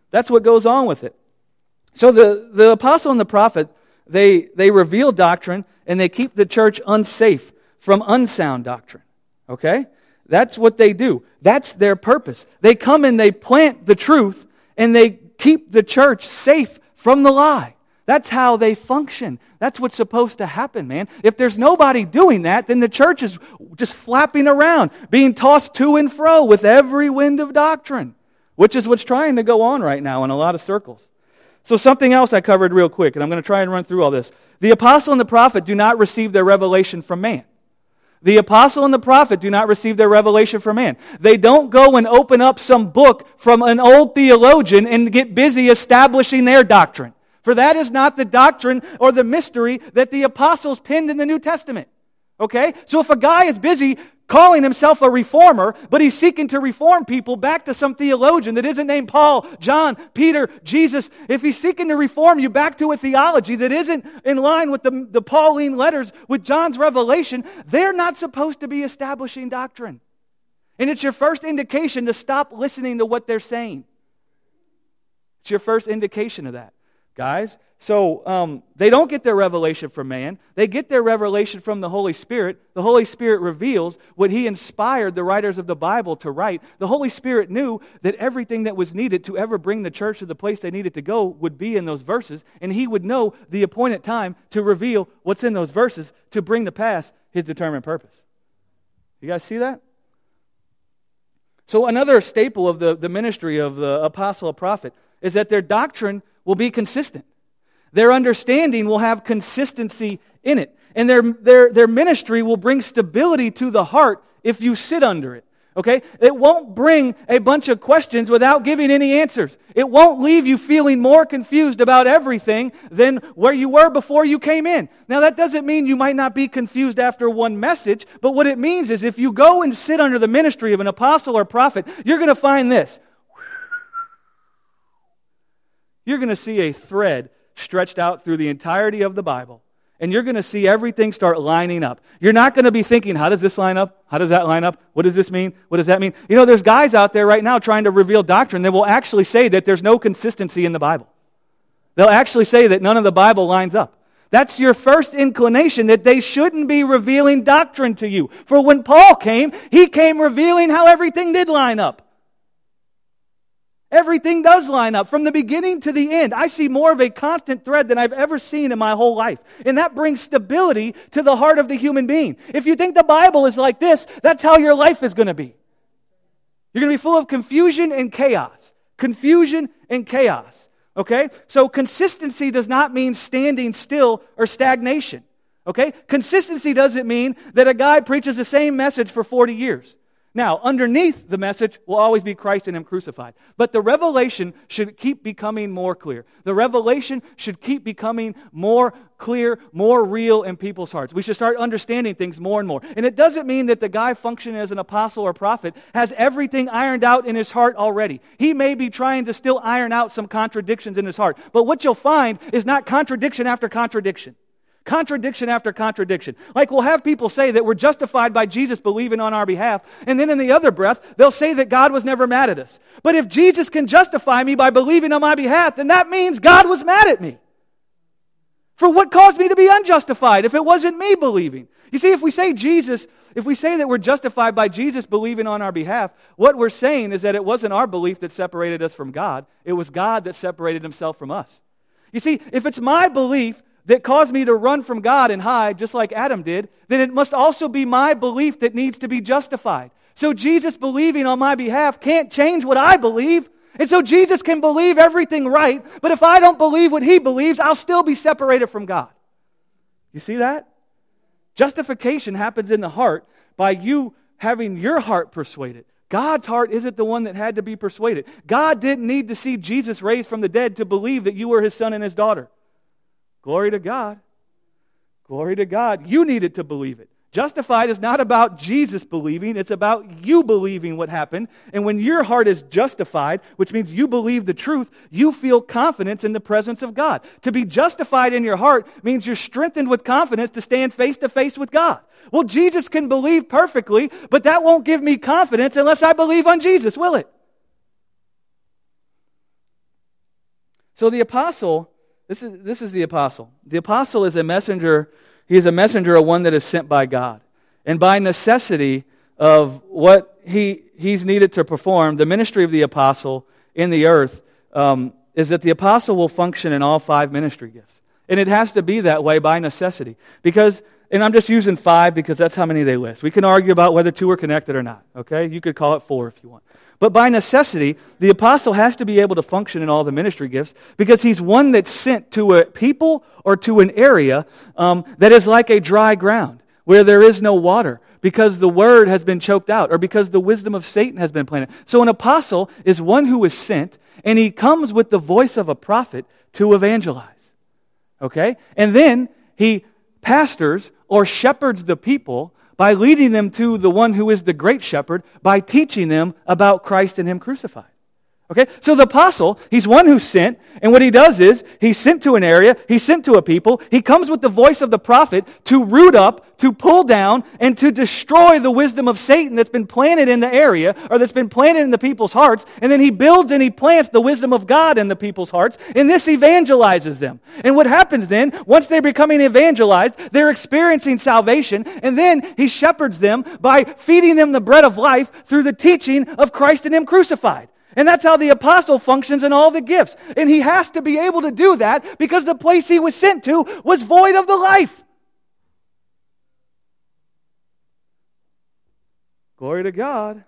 That's what goes on with it. So the, the apostle and the prophet, they, they reveal doctrine and they keep the church unsafe from unsound doctrine. Okay? That's what they do. That's their purpose. They come and they plant the truth and they keep the church safe from the lie. That's how they function. That's what's supposed to happen, man. If there's nobody doing that, then the church is just flapping around, being tossed to and fro with every wind of doctrine, which is what's trying to go on right now in a lot of circles. So something else I covered real quick, and I'm going to try and run through all this. The apostle and the prophet do not receive their revelation from man. The apostle and the prophet do not receive their revelation from man. They don't go and open up some book from an old theologian and get busy establishing their doctrine. For that is not the doctrine or the mystery that the apostles penned in the New Testament. Okay? So if a guy is busy calling himself a reformer, but he's seeking to reform people back to some theologian that isn't named Paul, John, Peter, Jesus, if he's seeking to reform you back to a theology that isn't in line with the, the Pauline letters, with John's revelation, they're not supposed to be establishing doctrine. And it's your first indication to stop listening to what they're saying. It's your first indication of that. Guys, so um, they don't get their revelation from man. They get their revelation from the Holy Spirit. The Holy Spirit reveals what He inspired the writers of the Bible to write. The Holy Spirit knew that everything that was needed to ever bring the church to the place they needed to go would be in those verses, and He would know the appointed time to reveal what's in those verses to bring to pass His determined purpose. You guys see that? So another staple of the, the ministry of the apostle or prophet is that their doctrine will be consistent. Their understanding will have consistency in it. And their, their, their ministry will bring stability to the heart if you sit under it. Okay? It won't bring a bunch of questions without giving any answers. It won't leave you feeling more confused about everything than where you were before you came in. Now that doesn't mean you might not be confused after one message, but what it means is if you go and sit under the ministry of an apostle or prophet, you're going to find this. You're going to see a thread stretched out through the entirety of the Bible. And you're going to see everything start lining up. You're not going to be thinking, how does this line up? How does that line up? What does this mean? What does that mean? You know, there's guys out there right now trying to reveal doctrine that will actually say that there's no consistency in the Bible. They'll actually say that none of the Bible lines up. That's your first inclination that they shouldn't be revealing doctrine to you. For when Paul came, he came revealing how everything did line up. Everything does line up from the beginning to the end. I see more of a constant thread than I've ever seen in my whole life. And that brings stability to the heart of the human being. If you think the Bible is like this, that's how your life is going to be. You're going to be full of confusion and chaos. Confusion and chaos. Okay? So consistency does not mean standing still or stagnation. Okay? Consistency doesn't mean that a guy preaches the same message for forty years. Now, underneath the message will always be Christ and Him crucified. But the revelation should keep becoming more clear. The revelation should keep becoming more clear, more real in people's hearts. We should start understanding things more and more. And it doesn't mean that the guy functioning as an apostle or prophet has everything ironed out in his heart already. He may be trying to still iron out some contradictions in his heart. But what you'll find is not contradiction after contradiction. Contradiction after contradiction. Like we'll have people say that we're justified by Jesus believing on our behalf, and then in the other breath, they'll say that God was never mad at us. But if Jesus can justify me by believing on my behalf, then that means God was mad at me. For what caused me to be unjustified if it wasn't me believing? You see, if we say Jesus, if we say that we're justified by Jesus believing on our behalf, what we're saying is that it wasn't our belief that separated us from God. It was God that separated Himself from us. You see, if it's my belief that caused me to run from God and hide, just like Adam did, then it must also be my belief that needs to be justified. So Jesus believing on my behalf can't change what I believe. And so Jesus can believe everything right, but if I don't believe what He believes, I'll still be separated from God. You see that? Justification happens in the heart by you having your heart persuaded. God's heart isn't the one that had to be persuaded. God didn't need to see Jesus raised from the dead to believe that you were His son and His daughter. Glory to God. Glory to God. You needed to believe it. Justified is not about Jesus believing. It's about you believing what happened. And when your heart is justified, which means you believe the truth, you feel confidence in the presence of God. To be justified in your heart means you're strengthened with confidence to stand face to face with God. Well, Jesus can believe perfectly, but that won't give me confidence unless I believe on Jesus, will it? So the apostle, this is this is the apostle. The apostle is a messenger. He is a messenger of one that is sent by God. And by necessity of what he he's needed to perform, the ministry of the apostle in the earth um, is that the apostle will function in all five ministry gifts. And it has to be that way by necessity. Because, and I'm just using five because that's how many they list. We can argue about whether two are connected or not. Okay? You could call it four if you want. But by necessity, the apostle has to be able to function in all the ministry gifts because he's one that's sent to a people or to an area um, that is like a dry ground where there is no water because the word has been choked out or because the wisdom of Satan has been planted. So an apostle is one who is sent, and he comes with the voice of a prophet to evangelize. Okay? And then he pastors or shepherds the people by leading them to the one who is the great shepherd, by teaching them about Christ and Him crucified. Okay? So the apostle, he's one who's sent, and what he does is, he's sent to an area, he's sent to a people, he comes with the voice of the prophet to root up, to pull down, and to destroy the wisdom of Satan that's been planted in the area, or that's been planted in the people's hearts, and then he builds and he plants the wisdom of God in the people's hearts, and this evangelizes them. And what happens then, once they're becoming evangelized, they're experiencing salvation, and then he shepherds them by feeding them the bread of life through the teaching of Christ and Him crucified. And that's how the apostle functions in all the gifts. And he has to be able to do that because the place he was sent to was void of the life. Glory to God.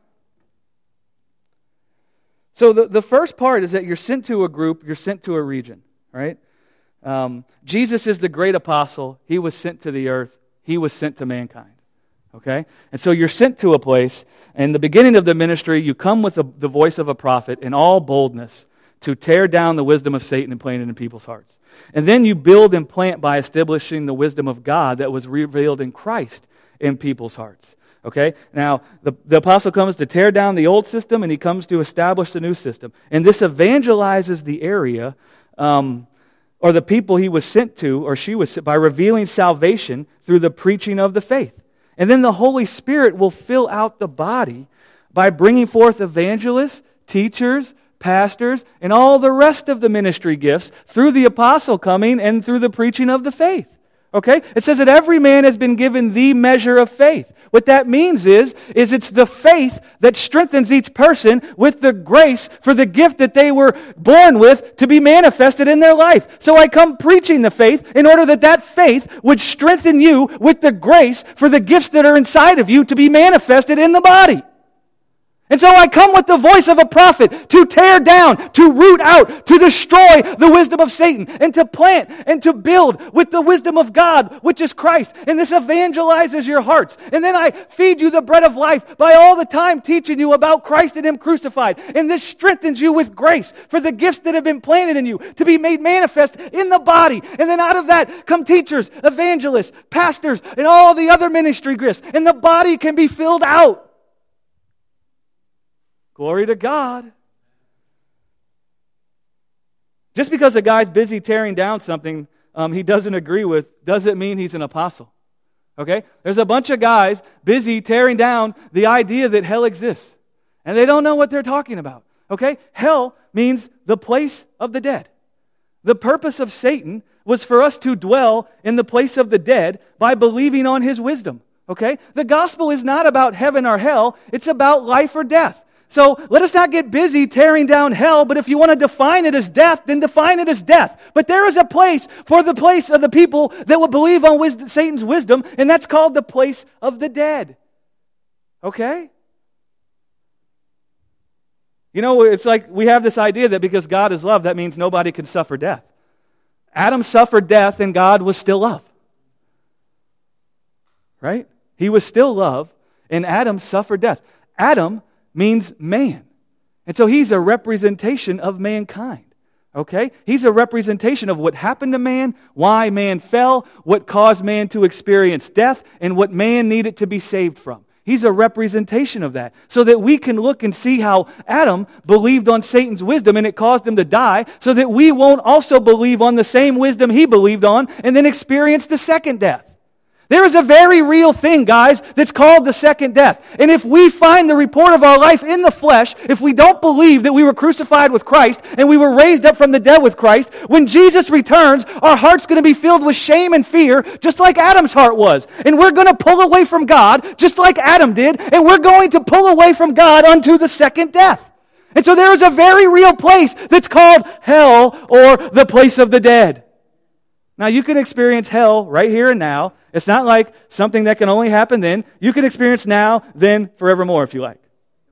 So the, the first part is that you're sent to a group, you're sent to a region, right? Um, Jesus is the great apostle. He was sent to the earth. He was sent to mankind. Okay? And so you're sent to a place. In the beginning of the ministry, you come with the, the voice of a prophet in all boldness to tear down the wisdom of Satan and plant it in people's hearts. And then you build and plant by establishing the wisdom of God that was revealed in Christ in people's hearts. Okay? Now, the, the apostle comes to tear down the old system and he comes to establish the new system. And this evangelizes the area um, or the people he was sent to, or she was sent, by revealing salvation through the preaching of the faith. And then the Holy Spirit will fill out the body by bringing forth evangelists, teachers, pastors, and all the rest of the ministry gifts through the apostle coming and through the preaching of the faith. Okay? It says that every man has been given the measure of faith. What that means is, is it's the faith that strengthens each person with the grace for the gift that they were born with to be manifested in their life. So I come preaching the faith in order that that faith would strengthen you with the grace for the gifts that are inside of you to be manifested in the body. And so I come with the voice of a prophet to tear down, to root out, to destroy the wisdom of Satan, and to plant and to build with the wisdom of God, which is Christ. And this evangelizes your hearts. And then I feed you the bread of life by all the time teaching you about Christ and Him crucified. And this strengthens you with grace for the gifts that have been planted in you to be made manifest in the body. And then out of that come teachers, evangelists, pastors, and all the other ministry gifts. And the body can be filled out. Glory to God. Just because a guy's busy tearing down something um, he doesn't agree with doesn't mean he's an apostle. Okay? There's a bunch of guys busy tearing down the idea that hell exists. And they don't know what they're talking about. Okay? Hell means the place of the dead. The purpose of Satan was for us to dwell in the place of the dead by believing on his wisdom. Okay? The gospel is not about heaven or hell. It's about life or death. So let us not get busy tearing down hell, but if you want to define it as death, then define it as death. But there is a place for the place of the people that will believe on wisdom, Satan's wisdom, and that's called the place of the dead. Okay? You know, it's like we have this idea that because God is love, that means nobody can suffer death. Adam suffered death and God was still love. Right? He was still love and Adam suffered death. Adam means man. And so he's a representation of mankind. Okay? He's a representation of what happened to man, why man fell, what caused man to experience death, and what man needed to be saved from. He's a representation of that. So that we can look and see how Adam believed on Satan's wisdom and it caused him to die, so that we won't also believe on the same wisdom he believed on and then experience the second death. There is a very real thing, guys, that's called the second death. And if we find the report of our life in the flesh, if we don't believe that we were crucified with Christ and we were raised up from the dead with Christ, when Jesus returns, our heart's going to be filled with shame and fear, just like Adam's heart was. And we're going to pull away from God, just like Adam did, and we're going to pull away from God unto the second death. And so there is a very real place that's called hell, or the place of the dead. Now, you can experience hell right here and now. It's not like something that can only happen then. You can experience now, then, forevermore, if you like.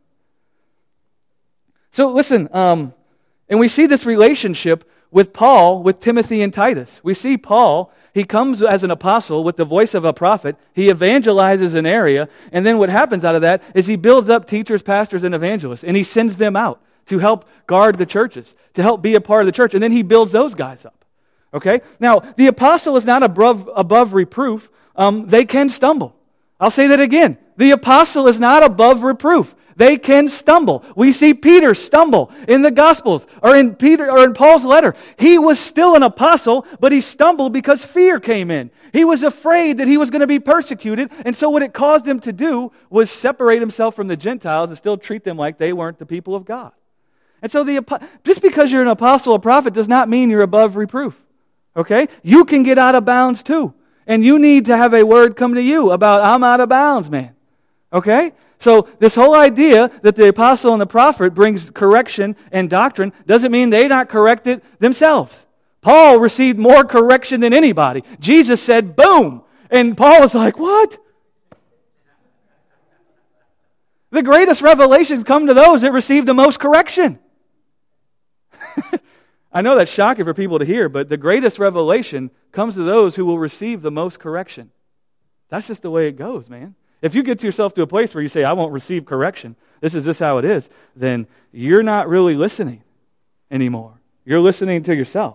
So, listen, um, and we see this relationship with Paul, with Timothy and Titus. We see Paul, he comes as an apostle with the voice of a prophet. He evangelizes an area, and then what happens out of that is he builds up teachers, pastors, and evangelists, and he sends them out to help guard the churches, to help be a part of the church, and then he builds those guys up. Okay? Now, the apostle is not above, above reproof. Um, they can stumble. I'll say that again. The apostle is not above reproof. They can stumble. We see Peter stumble in the Gospels, or in Peter, or in Paul's letter. He was still an apostle, but he stumbled because fear came in. He was afraid that he was going to be persecuted, and so what it caused him to do was separate himself from the Gentiles and still treat them like they weren't the people of God. And so the just because you're an apostle or prophet does not mean you're above reproof. Okay? You can get out of bounds too. And you need to have a word come to you about, I'm out of bounds, man. Okay? So this whole idea that the apostle and the prophet brings correction and doctrine doesn't mean they not correct it themselves. Paul received more correction than anybody. Jesus said, boom. And Paul was like, what? The greatest revelations come to those that receive the most correction. I know that's shocking for people to hear, but the greatest revelation comes to those who will receive the most correction. That's just the way it goes, man. If you get yourself to a place where you say, I won't receive correction, this is just how it is, then you're not really listening anymore. You're listening to yourself.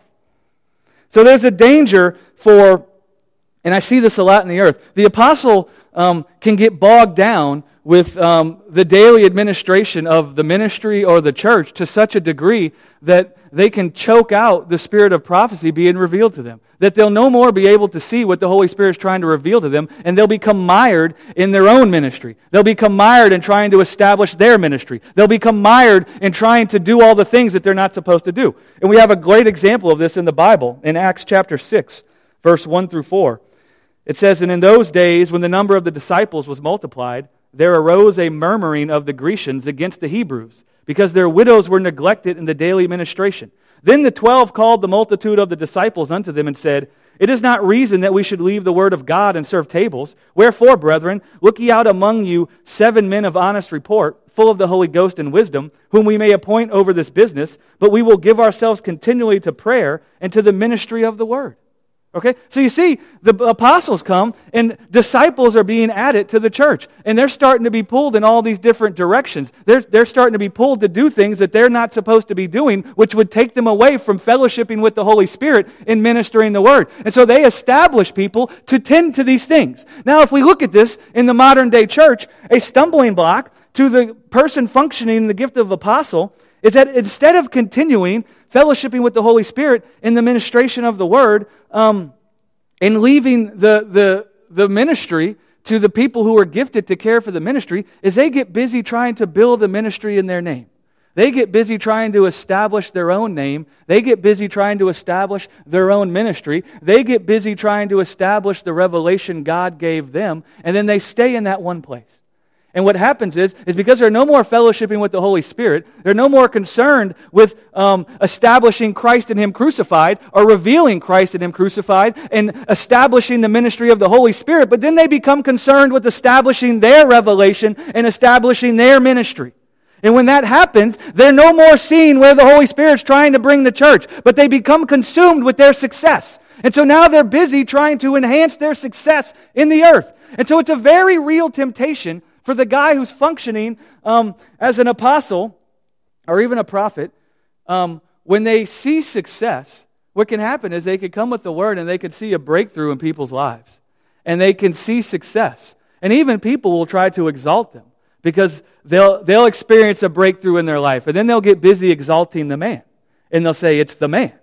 So there's a danger for, and I see this a lot in the earth, the apostle um, can get bogged down with um, the daily administration of the ministry or the church to such a degree that they can choke out the spirit of prophecy being revealed to them. That they'll no more be able to see what the Holy Spirit is trying to reveal to them, and they'll become mired in their own ministry. They'll become mired in trying to establish their ministry. They'll become mired in trying to do all the things that they're not supposed to do. And we have a great example of this in the Bible, in Acts chapter six, verse one through four. It says, and in those days, when the number of the disciples was multiplied, there arose a murmuring of the Grecians against the Hebrews, because their widows were neglected in the daily ministration. Then the twelve called the multitude of the disciples unto them and said, it is not reason that we should leave the word of God and serve tables. Wherefore, brethren, look ye out among you seven men of honest report, full of the Holy Ghost and wisdom, whom we may appoint over this business, but we will give ourselves continually to prayer and to the ministry of the word. Okay, so you see, the apostles come and disciples are being added to the church. And they're starting to be pulled in all these different directions. They're, they're starting to be pulled to do things that they're not supposed to be doing, which would take them away from fellowshipping with the Holy Spirit in ministering the Word. And so they establish people to tend to these things. Now, if we look at this in the modern day church, a stumbling block to the person functioning in the gift of apostle is that instead of continuing fellowshipping with the Holy Spirit in the ministration of the Word, um, and leaving the, the, the ministry to the people who are gifted to care for the ministry, is they get busy trying to build a ministry in their name. They get busy trying to establish their own name. They get busy trying to establish their own ministry. They get busy trying to establish the revelation God gave them, and then they stay in that one place. And what happens is, is because they're no more fellowshipping with the Holy Spirit, they're no more concerned with um, establishing Christ and Him crucified, or revealing Christ and Him crucified, and establishing the ministry of the Holy Spirit, but then they become concerned with establishing their revelation and establishing their ministry. And when that happens, they're no more seeing where the Holy Spirit's trying to bring the church, but they become consumed with their success. And so now they're busy trying to enhance their success in the earth. And so it's a very real temptation for the guy who's functioning um, as an apostle or even a prophet. Um, when they see success, what can happen is they could come with the word and they could see a breakthrough in people's lives. And they can see success. And even people will try to exalt them because they'll they'll experience a breakthrough in their life. And then they'll get busy exalting the man. And they'll say, it's the man.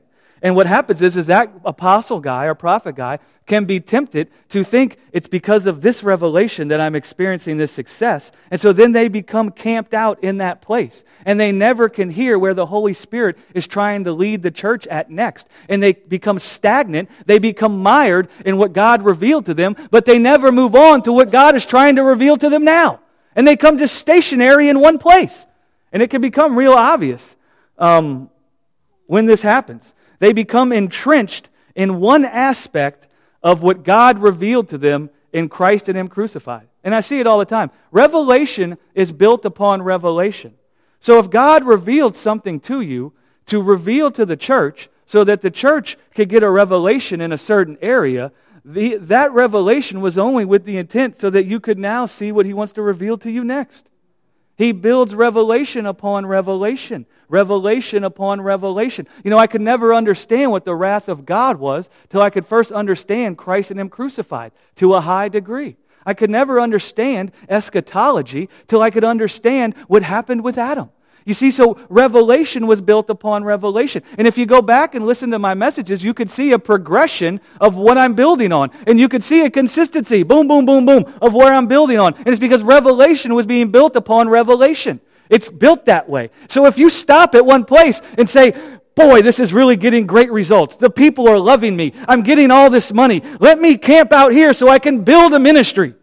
And what happens is, is that apostle guy or prophet guy can be tempted to think it's because of this revelation that I'm experiencing this success. And so then they become camped out in that place. And they never can hear where the Holy Spirit is trying to lead the church at next. And they become stagnant. They become mired in what God revealed to them, but they never move on to what God is trying to reveal to them now. And they come just stationary in one place. And it can become real obvious um, when this happens. They become entrenched in one aspect of what God revealed to them in Christ and Him crucified. And I see it all the time. Revelation is built upon revelation. So if God revealed something to you to reveal to the church so that the church could get a revelation in a certain area, the, that revelation was only with the intent so that you could now see what He wants to reveal to you next. He builds revelation upon revelation, revelation upon revelation. You know, I could never understand what the wrath of God was till I could first understand Christ and Him crucified to a high degree. I could never understand eschatology till I could understand what happened with Adam. You see, so revelation was built upon revelation. And if you go back and listen to my messages, you could see a progression of what I'm building on. And you could see a consistency, boom, boom, boom, boom, of where I'm building on. And it's because revelation was being built upon revelation. It's built that way. So if you stop at one place and say, boy, this is really getting great results. The people are loving me. I'm getting all this money. Let me camp out here so I can build a ministry.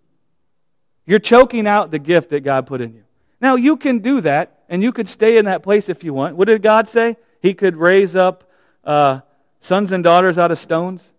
You're choking out the gift that God put in you. Now, you can do that. And you could stay in that place if you want. What did God say? He could raise up uh, sons and daughters out of stones.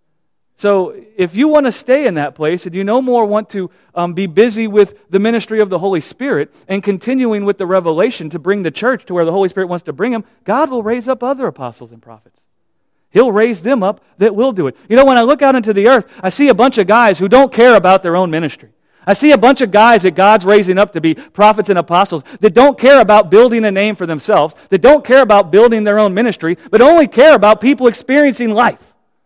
So if you want to stay in that place and you no more want to um, be busy with the ministry of the Holy Spirit and continuing with the revelation to bring the church to where the Holy Spirit wants to bring them, God will raise up other apostles and prophets. He'll raise them up that will do it. You know, when I look out into the earth, I see a bunch of guys who don't care about their own ministry. I see a bunch of guys that God's raising up to be prophets and apostles that don't care about building a name for themselves, that don't care about building their own ministry, but only care about people experiencing life.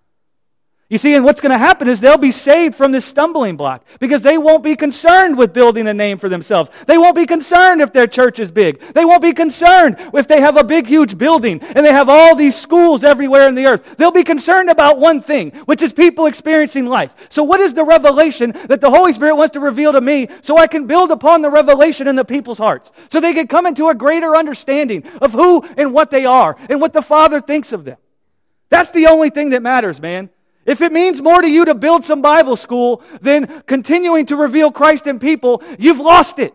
You see, and what's going to happen is they'll be saved from this stumbling block because they won't be concerned with building a name for themselves. They won't be concerned if their church is big. They won't be concerned if they have a big, huge building and they have all these schools everywhere in the earth. They'll be concerned about one thing, which is people experiencing life. So what is the revelation that the Holy Spirit wants to reveal to me so I can build upon the revelation in the people's hearts so they can come into a greater understanding of who and what they are and what the Father thinks of them? That's the only thing that matters, man. If it means more to you to build some Bible school than continuing to reveal Christ in people, you've lost it.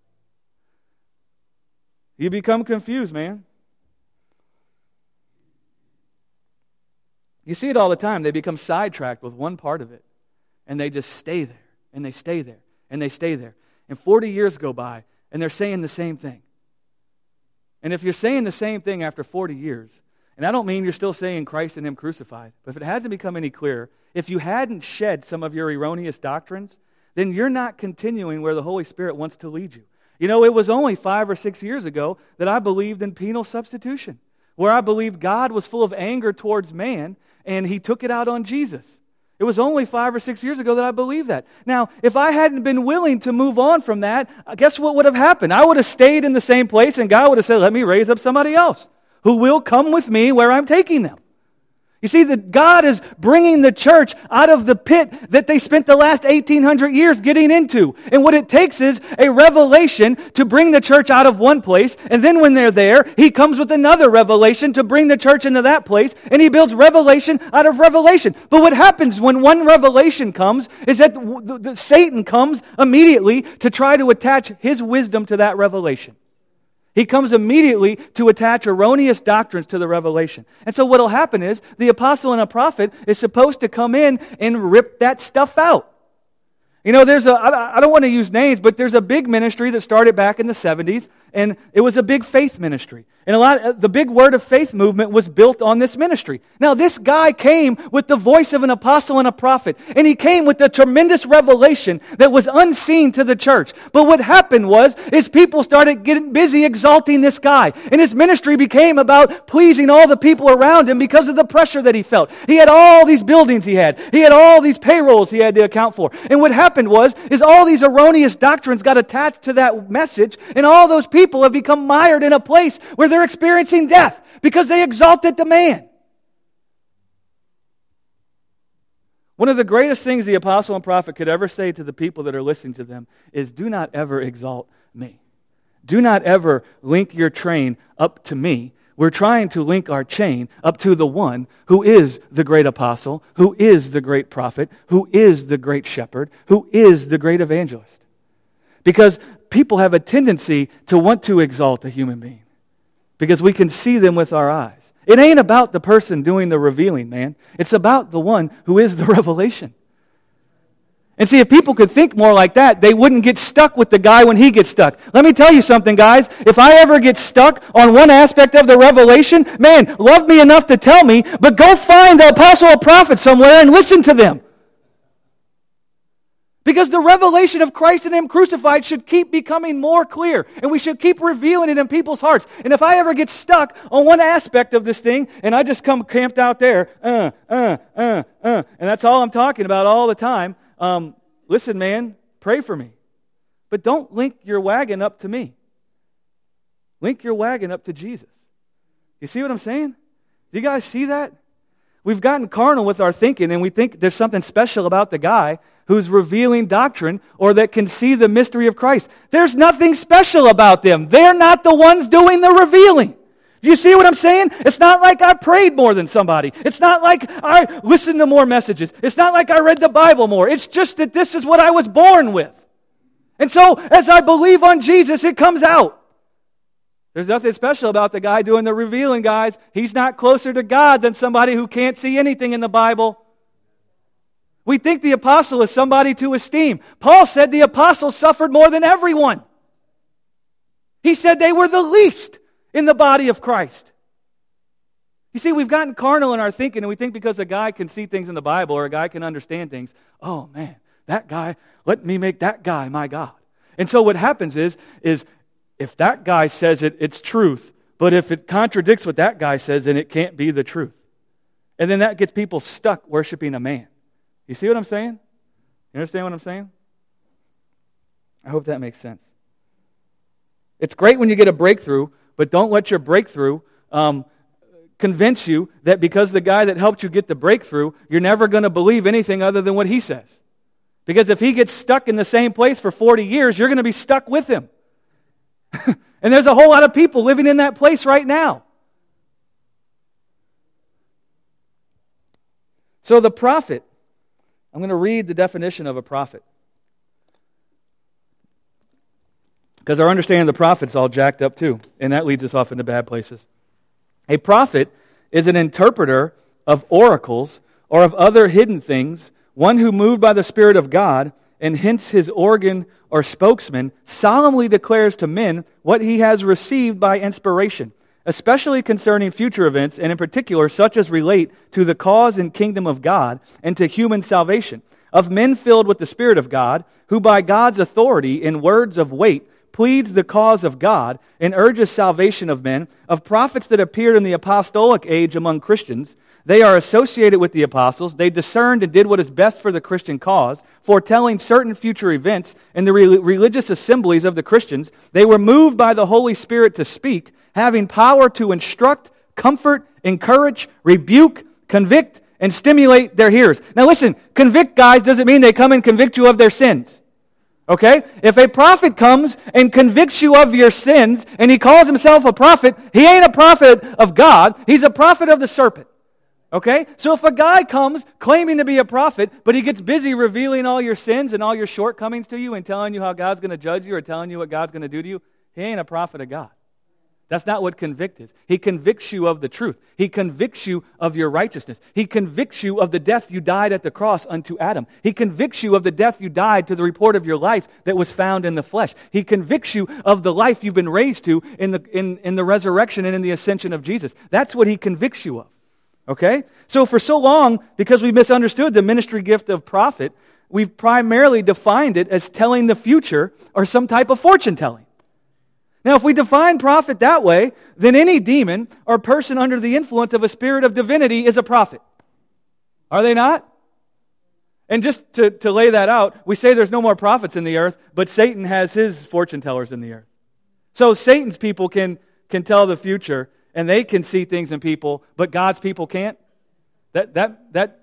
You become confused, man. You see it all the time. They become sidetracked with one part of it, and they just stay there, and they stay there, and they stay there. And forty years go by, and they're saying the same thing. And if you're saying the same thing after forty years, and I don't mean you're still saying Christ and Him crucified, but if it hasn't become any clearer, if you hadn't shed some of your erroneous doctrines, then you're not continuing where the Holy Spirit wants to lead you. You know, it was only five or six years ago that I believed in penal substitution, where I believed God was full of anger towards man, and He took it out on Jesus. It was only five or six years ago that I believed that. Now, if I hadn't been willing to move on from that, guess what would have happened? I would have stayed in the same place, and God would have said, let me raise up somebody else who will come with me where I'm taking them. You see, that God is bringing the church out of the pit that they spent the last eighteen hundred years getting into. And what it takes is a revelation to bring the church out of one place. And then when they're there, He comes with another revelation to bring the church into that place. And He builds revelation out of revelation. But what happens when one revelation comes is that the, the, Satan comes immediately to try to attach his wisdom to that revelation. He comes immediately to attach erroneous doctrines to the revelation. And so what will happen is the apostle and a prophet is supposed to come in and rip that stuff out. You know, there's a, I don't want to use names, but there's a big ministry that started back in the seventies, and it was a big faith ministry. And a lot, the big Word of Faith movement was built on this ministry. Now, this guy came with the voice of an apostle and a prophet, and he came with a tremendous revelation that was unseen to the church. But what happened was, is people started getting busy exalting this guy, and his ministry became about pleasing all the people around him because of the pressure that he felt. He had all these buildings he had. He had all these payrolls he had to account for. And what happened was, is all these erroneous doctrines got attached to that message, and all those people have become mired in a place where they're experiencing death because they exalted the man. One of the greatest things the apostle and prophet could ever say to the people that are listening to them is, do not ever exalt me. Do not ever link your train up to me. We're trying to link our chain up to the one who is the great apostle, who is the great prophet, who is the great shepherd, who is the great evangelist. Because people have a tendency to want to exalt a human being because we can see them with our eyes. It ain't about the person doing the revealing, man. It's about the one who is the revelation. And see, if people could think more like that, they wouldn't get stuck with the guy when he gets stuck. Let me tell you something, guys. If I ever get stuck on one aspect of the revelation, man, love me enough to tell me, but go find the apostle or prophet somewhere and listen to them. Because the revelation of Christ and Him crucified should keep becoming more clear. And we should keep revealing it in people's hearts. And if I ever get stuck on one aspect of this thing, and I just come camped out there, uh, uh, uh, uh, and that's all I'm talking about all the time, um, listen, man, pray for me. But don't link your wagon up to me. Link your wagon up to Jesus. You see what I'm saying? Do you guys see that? We've gotten carnal with our thinking, and we think there's something special about the guy who's revealing doctrine or that can see the mystery of Christ. There's nothing special about them. They're not the ones doing the revealing. Do you see what I'm saying? It's not like I prayed more than somebody. It's not like I listened to more messages. It's not like I read the Bible more. It's just that this is what I was born with. And so, as I believe on Jesus, it comes out. There's nothing special about the guy doing the revealing, guys. He's not closer to God than somebody who can't see anything in the Bible. We think the apostle is somebody to esteem. Paul said the apostles suffered more than everyone. He said they were the least in the body of Christ. You see, we've gotten carnal in our thinking, and we think because a guy can see things in the Bible or a guy can understand things, oh man, that guy, let me make that guy my God. And so what happens is, is if that guy says it, it's truth. But if it contradicts what that guy says, then it can't be the truth. And then that gets people stuck worshiping a man. You see what I'm saying? You understand what I'm saying? I hope that makes sense. It's great when you get a breakthrough, but don't let your breakthrough um, convince you that because the guy that helped you get the breakthrough, you're never going to believe anything other than what he says. Because if he gets stuck in the same place for forty years, you're going to be stuck with him. And there's a whole lot of people living in that place right now. So the prophet, I'm going to read the definition of a prophet. Because our understanding of the prophet's all jacked up too. And that leads us off into bad places. A prophet is an interpreter of oracles or of other hidden things, one who moved by the Spirit of God, and hence his organ or spokesman, solemnly declares to men what he has received by inspiration, especially concerning future events, and in particular such as relate to the cause and kingdom of God and to human salvation, of men filled with the Spirit of God, who by God's authority in words of weight pleads the cause of God and urges salvation of men, of prophets that appeared in the apostolic age among Christians. They are associated with the apostles. They discerned and did what is best for the Christian cause, foretelling certain future events in the re- religious assemblies of the Christians. They were moved by the Holy Spirit to speak, having power to instruct, comfort, encourage, rebuke, convict, and stimulate their hearers. Now listen, convict, guys, doesn't mean they come and convict you of their sins. Okay? If a prophet comes and convicts you of your sins, and he calls himself a prophet, he ain't a prophet of God, he's a prophet of the serpent. Okay? So if a guy comes claiming to be a prophet, but he gets busy revealing all your sins and all your shortcomings to you and telling you how God's going to judge you or telling you what God's going to do to you, he ain't a prophet of God. That's not what convict is. He convicts you of the truth. He convicts you of your righteousness. He convicts you of the death you died at the cross unto Adam. He convicts you of the death you died to the report of your life that was found in the flesh. He convicts you of the life you've been raised to in the, in, in the resurrection and in the ascension of Jesus. That's what he convicts you of. Okay? So for so long, because we misunderstood the ministry gift of prophet, we've primarily defined it as telling the future or some type of fortune telling. Now, if we define prophet that way, then any demon or person under the influence of a spirit of divinity is a prophet. Are they not? And just to, to lay that out, we say there's no more prophets in the earth, but Satan has his fortune tellers in the earth. So Satan's people can, can tell the future, and they can see things in people, but God's people can't. That that that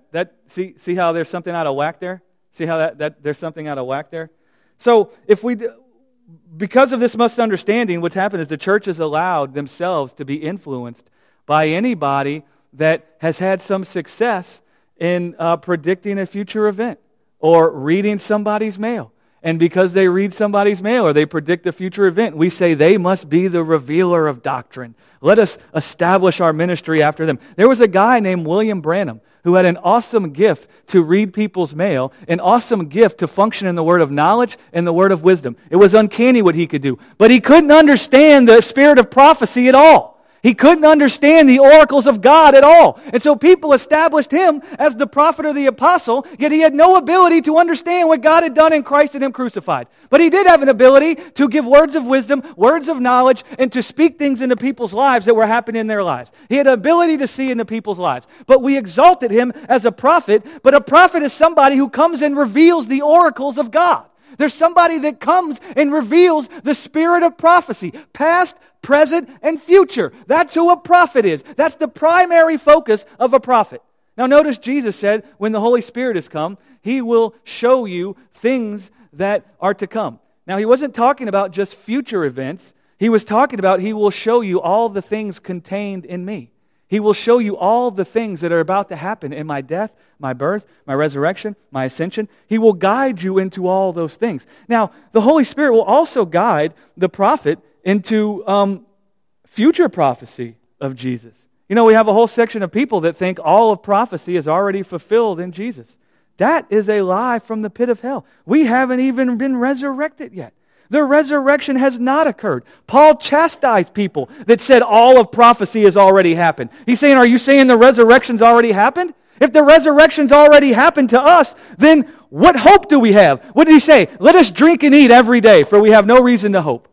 that see see how there's something out of whack there? See how that, that there's something out of whack there? So if we, because of this misunderstanding, what's happened is the church has allowed themselves to be influenced by anybody that has had some success in uh, predicting a future event or reading somebody's mail. And because they read somebody's mail or they predict a future event, we say they must be the revealer of doctrine. Let us establish our ministry after them. There was a guy named William Branham who had an awesome gift to read people's mail, an awesome gift to function in the word of knowledge and the word of wisdom. It was uncanny what he could do. But he couldn't understand the spirit of prophecy at all. He couldn't understand the oracles of God at all. And so people established him as the prophet or the apostle, yet he had no ability to understand what God had done in Christ and him crucified. But he did have an ability to give words of wisdom, words of knowledge, and to speak things into people's lives that were happening in their lives. He had an ability to see into people's lives. But we exalted him as a prophet, but a prophet is somebody who comes and reveals the oracles of God. There's somebody that comes and reveals the spirit of prophecy, past, present, and future. That's who a prophet is. That's the primary focus of a prophet. Now notice Jesus said, when the Holy Spirit has come, He will show you things that are to come. Now He wasn't talking about just future events. He was talking about He will show you all the things contained in me. He will show you all the things that are about to happen in my death, my birth, my resurrection, my ascension. He will guide you into all those things. Now, the Holy Spirit will also guide the prophet into um, future prophecy of Jesus. You know, we have a whole section of people that think all of prophecy is already fulfilled in Jesus. That is a lie from the pit of hell. We haven't even been resurrected yet. The resurrection has not occurred. Paul chastised people that said all of prophecy has already happened. He's saying, are you saying the resurrection's already happened? If the resurrection's already happened to us, then what hope do we have? What did he say? Let us drink and eat every day, for we have no reason to hope.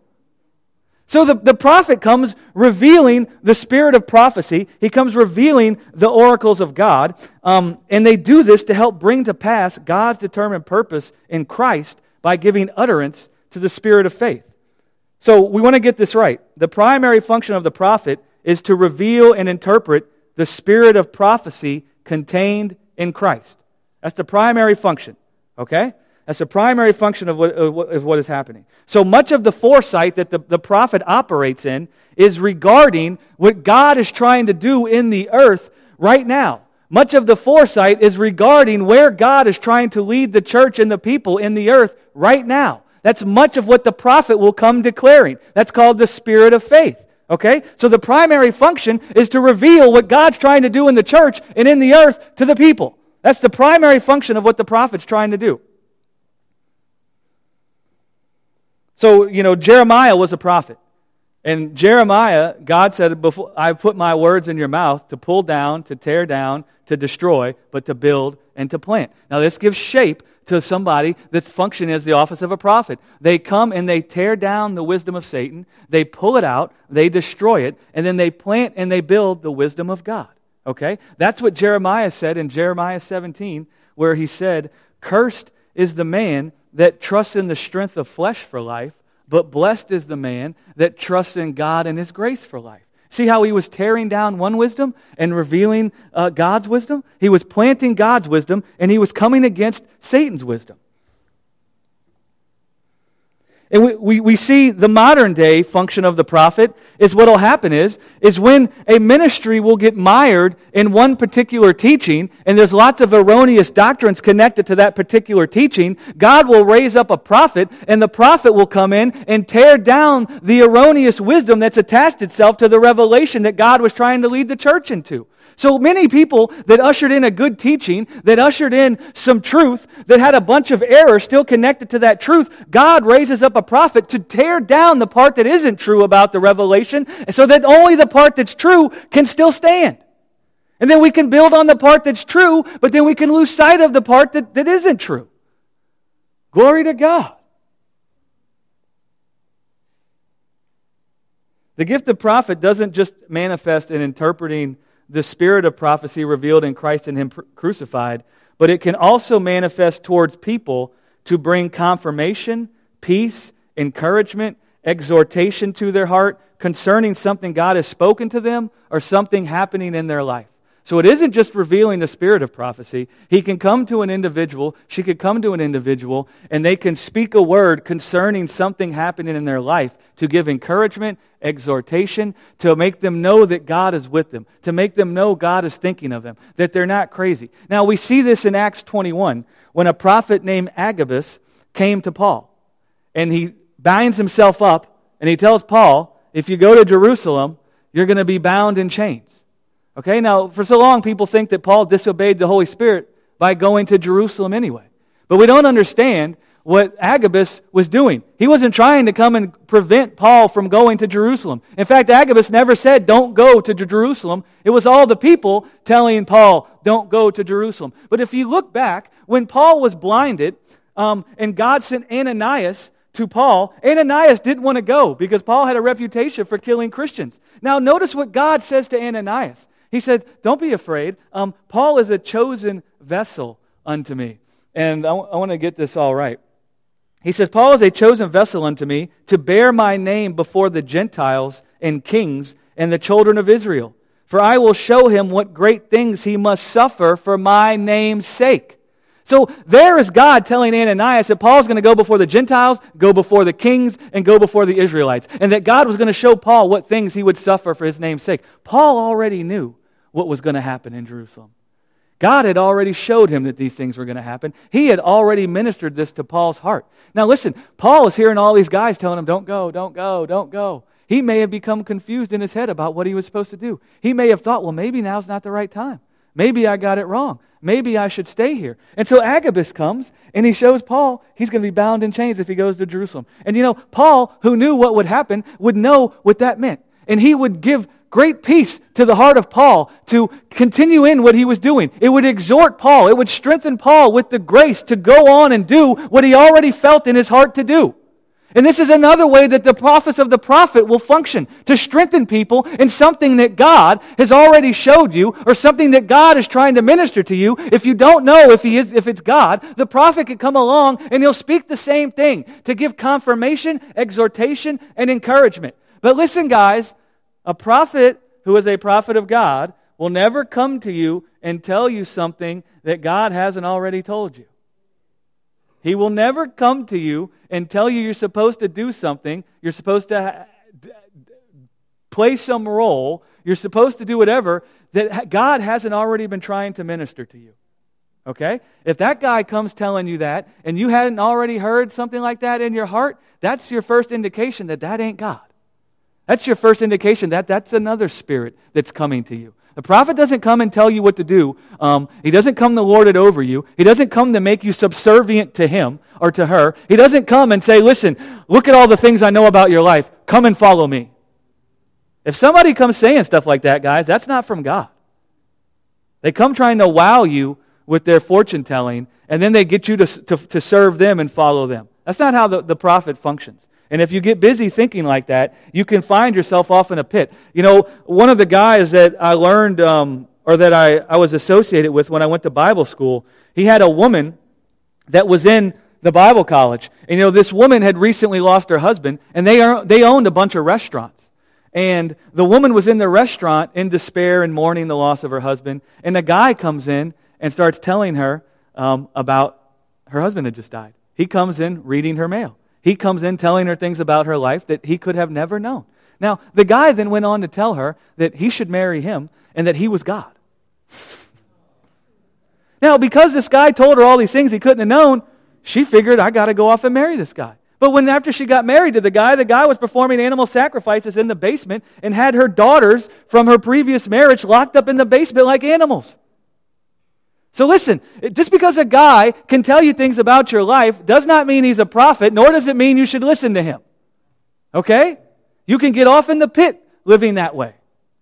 So the, the prophet comes revealing the spirit of prophecy. He comes revealing the oracles of God. Um, and they do this to help bring to pass God's determined purpose in Christ by giving utterance to the spirit of faith. So we want to get this right. The primary function of the prophet is to reveal and interpret the spirit of prophecy contained in Christ. That's the primary function. Okay? That's the primary function of what, of what, of what is happening. So much of the foresight that the, the prophet operates in is regarding what God is trying to do in the earth right now. Much of the foresight is regarding where God is trying to lead the church and the people in the earth right now. That's much of what the prophet will come declaring. That's called the spirit of faith. Okay? So the primary function is to reveal what God's trying to do in the church and in the earth to the people. That's the primary function of what the prophet's trying to do. So, you know, Jeremiah was a prophet. And Jeremiah, God said, "Before I put my words in your mouth to pull down, to tear down, to destroy, but to build and to plant." Now this gives shape to somebody that's functioning as the office of a prophet. They come and they tear down the wisdom of Satan, they pull it out, they destroy it, and then they plant and they build the wisdom of God. Okay? That's what Jeremiah said in Jeremiah seventeen, where he said, "Cursed is the man that trusts in the strength of flesh for life, but blessed is the man that trusts in God and His grace for life." See how he was tearing down one wisdom and revealing uh, God's wisdom? He was planting God's wisdom and he was coming against Satan's wisdom. And we, we, we see the modern day function of the prophet is what will happen is, is when a ministry will get mired in one particular teaching, and there's lots of erroneous doctrines connected to that particular teaching, God will raise up a prophet, and the prophet will come in and tear down the erroneous wisdom that's attached itself to the revelation that God was trying to lead the church into. So many people that ushered in a good teaching, that ushered in some truth, that had a bunch of error still connected to that truth, God raises up a prophet to tear down the part that isn't true about the revelation, so that only the part that's true can still stand. And then we can build on the part that's true, but then we can lose sight of the part that, that isn't true. Glory to God. The gift of prophet doesn't just manifest in interpreting the spirit of prophecy revealed in Christ and Him crucified, but it can also manifest towards people to bring confirmation, peace, encouragement, exhortation to their heart concerning something God has spoken to them or something happening in their life. So it isn't just revealing the spirit of prophecy. He can come to an individual, she could come to an individual, and they can speak a word concerning something happening in their life to give encouragement, exhortation, to make them know that God is with them, to make them know God is thinking of them, that they're not crazy. Now we see this in Acts twenty-one when a prophet named Agabus came to Paul. And he binds himself up and he tells Paul, if you go to Jerusalem, you're going to be bound in chains. Okay, now for so long people think that Paul disobeyed the Holy Spirit by going to Jerusalem anyway. But we don't understand what Agabus was doing. He wasn't trying to come and prevent Paul from going to Jerusalem. In fact, Agabus never said, don't go to Jerusalem. It was all the people telling Paul, don't go to Jerusalem. But if you look back, when Paul was blinded, um, and God sent Ananias to Paul, Ananias didn't want to go because Paul had a reputation for killing Christians. Now notice what God says to Ananias. He says, don't be afraid. Um, Paul is a chosen vessel unto me. And I, w- I want to get this all right. He says, Paul is a chosen vessel unto me to bear my name before the Gentiles and kings and the children of Israel. For I will show him what great things he must suffer for my name's sake. So there is God telling Ananias that Paul's going to go before the Gentiles, go before the kings, and go before the Israelites. And that God was going to show Paul what things he would suffer for his name's sake. Paul already knew what was going to happen in Jerusalem. God had already showed him that these things were going to happen. He had already ministered this to Paul's heart. Now listen, Paul is hearing all these guys telling him, don't go, don't go, don't go. He may have become confused in his head about what he was supposed to do. He may have thought, well, maybe now's not the right time. Maybe I got it wrong. Maybe I should stay here. And so Agabus comes and he shows Paul he's going to be bound in chains if he goes to Jerusalem. And you know, Paul, who knew what would happen, would know what that meant. And he would give great peace to the heart of Paul to continue in what he was doing. It would exhort Paul. It would strengthen Paul with the grace to go on and do what he already felt in his heart to do. And this is another way that the office of the prophet will function, to strengthen people in something that God has already showed you or something that God is trying to minister to you. If you don't know if he is, if it's God, the prophet could come along and he'll speak the same thing to give confirmation, exhortation, and encouragement. But listen, guys, a prophet who is a prophet of God will never come to you and tell you something that God hasn't already told you. He will never come to you and tell you you're supposed to do something, you're supposed to ha- d- d- play some role, you're supposed to do whatever that God hasn't already been trying to minister to you. Okay? If that guy comes telling you that and you hadn't already heard something like that in your heart, that's your first indication that that ain't God. That's your first indication that that's another spirit that's coming to you. The prophet doesn't come and tell you what to do. Um, he doesn't come to lord it over you. He doesn't come to make you subservient to him or to her. He doesn't come and say, listen, look at all the things I know about your life. Come and follow me. If somebody comes saying stuff like that, guys, that's not from God. They come trying to wow you with their fortune telling, and then they get you to, to, to serve them and follow them. That's not how the, the prophet functions. And if you get busy thinking like that, you can find yourself off in a pit. You know, one of the guys that I learned, um, or that I, I was associated with when I went to Bible school, he had a woman that was in the Bible college. And you know, this woman had recently lost her husband, and they are, they owned a bunch of restaurants. And the woman was in the restaurant in despair and mourning the loss of her husband. And the guy comes in and starts telling her um, about her husband had just died. He comes in reading her mail. He comes in telling her things about her life that he could have never known. Now, the guy then went on to tell her that he should marry him and that he was God. Now, because this guy told her all these things he couldn't have known, she figured, I got to go off and marry this guy. But when after she got married to the guy, the guy was performing animal sacrifices in the basement and had her daughters from her previous marriage locked up in the basement like animals. So listen, just because a guy can tell you things about your life does not mean he's a prophet, nor does it mean you should listen to him. Okay? You can get off in the pit living that way.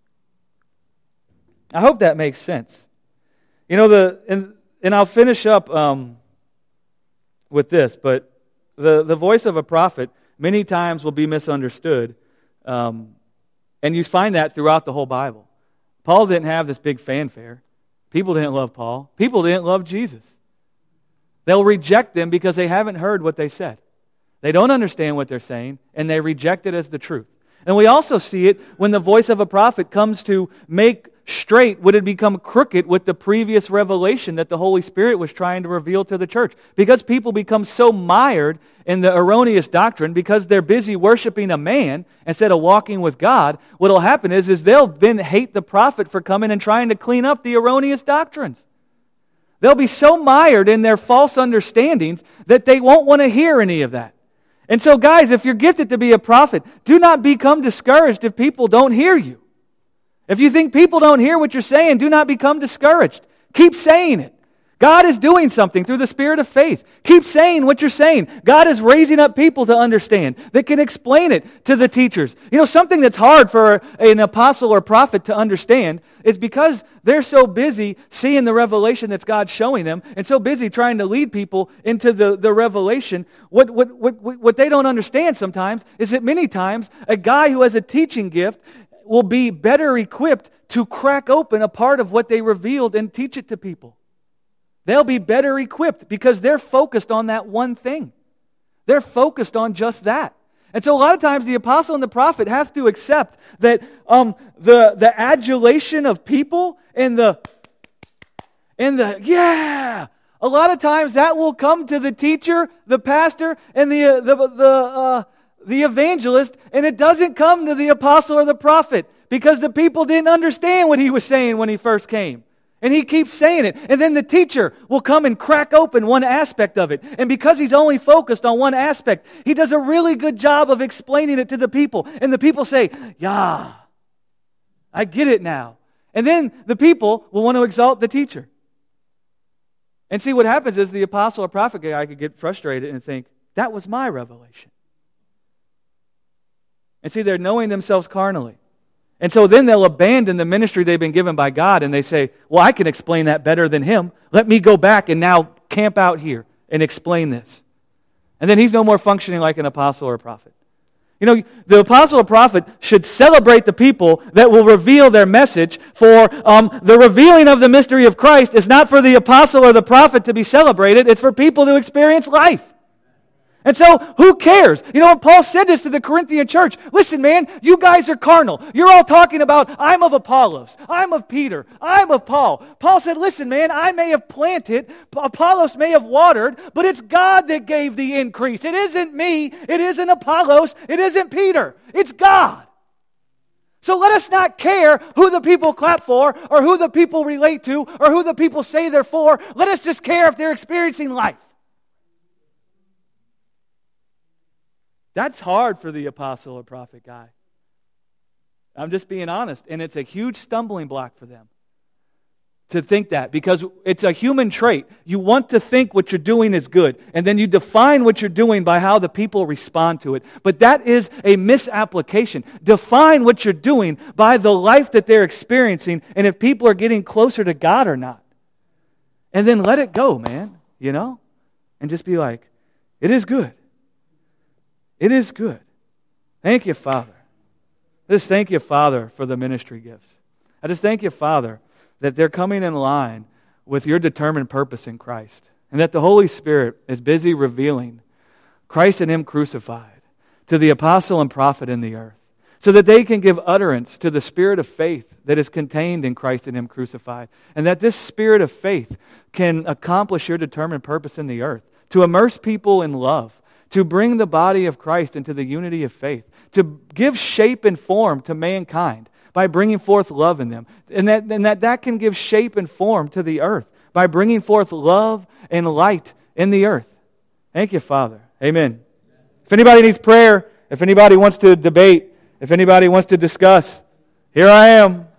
I hope that makes sense. You know, the and, and I'll finish up um, with this, but the, the voice of a prophet many times will be misunderstood. Um, and you find that throughout the whole Bible. Paul didn't have this big fanfare. People didn't love Paul. People didn't love Jesus. They'll reject them because they haven't heard what they said. They don't understand what they're saying, and they reject it as the truth. And we also see it when the voice of a prophet comes to make straight would it become crooked with the previous revelation that the Holy Spirit was trying to reveal to the church. Because people become so mired in the erroneous doctrine, because they're busy worshiping a man instead of walking with God, what will happen is, is they'll then hate the prophet for coming and trying to clean up the erroneous doctrines. They'll be so mired in their false understandings that they won't want to hear any of that. And so, guys, if you're gifted to be a prophet, do not become discouraged if people don't hear you. If you think people don't hear what you're saying, do not become discouraged. Keep saying it. God is doing something through the spirit of faith. Keep saying what you're saying. God is raising up people to understand, that can explain it to the teachers. You know, something that's hard for an apostle or prophet to understand is because they're so busy seeing the revelation that's God showing them, and so busy trying to lead people into the, the revelation. What, what, what, what they don't understand sometimes is that many times a guy who has a teaching gift will be better equipped to crack open a part of what they revealed and teach it to people. They'll be better equipped because they're focused on that one thing. They're focused on just that. And so a lot of times the apostle and the prophet have to accept that um, the, the adulation of people and the, and the, yeah, a lot of times that will come to the teacher, the pastor, and the, uh, the, the, uh, the evangelist, and it doesn't come to the apostle or the prophet because the people didn't understand what he was saying when he first came. And he keeps saying it. And then the teacher will come and crack open one aspect of it. And because he's only focused on one aspect, he does a really good job of explaining it to the people. And the people say, yeah, I get it now. And then the people will want to exalt the teacher. And see, what happens is the apostle or prophet guy could get frustrated and think, that was my revelation. And see, they're knowing themselves carnally. And so then they'll abandon the ministry they've been given by God, and they say, well, I can explain that better than him. Let me go back and now camp out here and explain this. And then he's no more functioning like an apostle or a prophet. You know, the apostle or prophet should celebrate the people that will reveal their message, for um, the revealing of the mystery of Christ is not for the apostle or the prophet to be celebrated. It's for people to experience life. And so, who cares? You know what? Paul said this to the Corinthian church. Listen, man, you guys are carnal. You're all talking about, I'm of Apollos, I'm of Peter, I'm of Paul. Paul said, listen, man, I may have planted, Apollos may have watered, but it's God that gave the increase. It isn't me, it isn't Apollos, it isn't Peter. It's God. So let us not care who the people clap for, or who the people relate to, or who the people say they're for. Let us just care if they're experiencing life. That's hard for the apostle or prophet guy. I'm just being honest. And it's a huge stumbling block for them to think that, because it's a human trait. You want to think what you're doing is good, and then you define what you're doing by how the people respond to it. But that is a misapplication. Define what you're doing by the life that they're experiencing, and if people are getting closer to God or not. And then let it go, man, you know? And just be like, it is good. It is good. Thank you, Father. I just thank you, Father, for the ministry gifts. I just thank you, Father, that they're coming in line with your determined purpose in Christ, and that the Holy Spirit is busy revealing Christ and Him crucified to the apostle and prophet in the earth, so that they can give utterance to the spirit of faith that is contained in Christ and Him crucified, and that this spirit of faith can accomplish your determined purpose in the earth, to immerse people in love, to bring the body of Christ into the unity of faith, to give shape and form to mankind by bringing forth love in them. And that, and that that can give shape and form to the earth by bringing forth love and light in the earth. Thank you, Father. Amen. If anybody needs prayer, if anybody wants to debate, if anybody wants to discuss, here I am.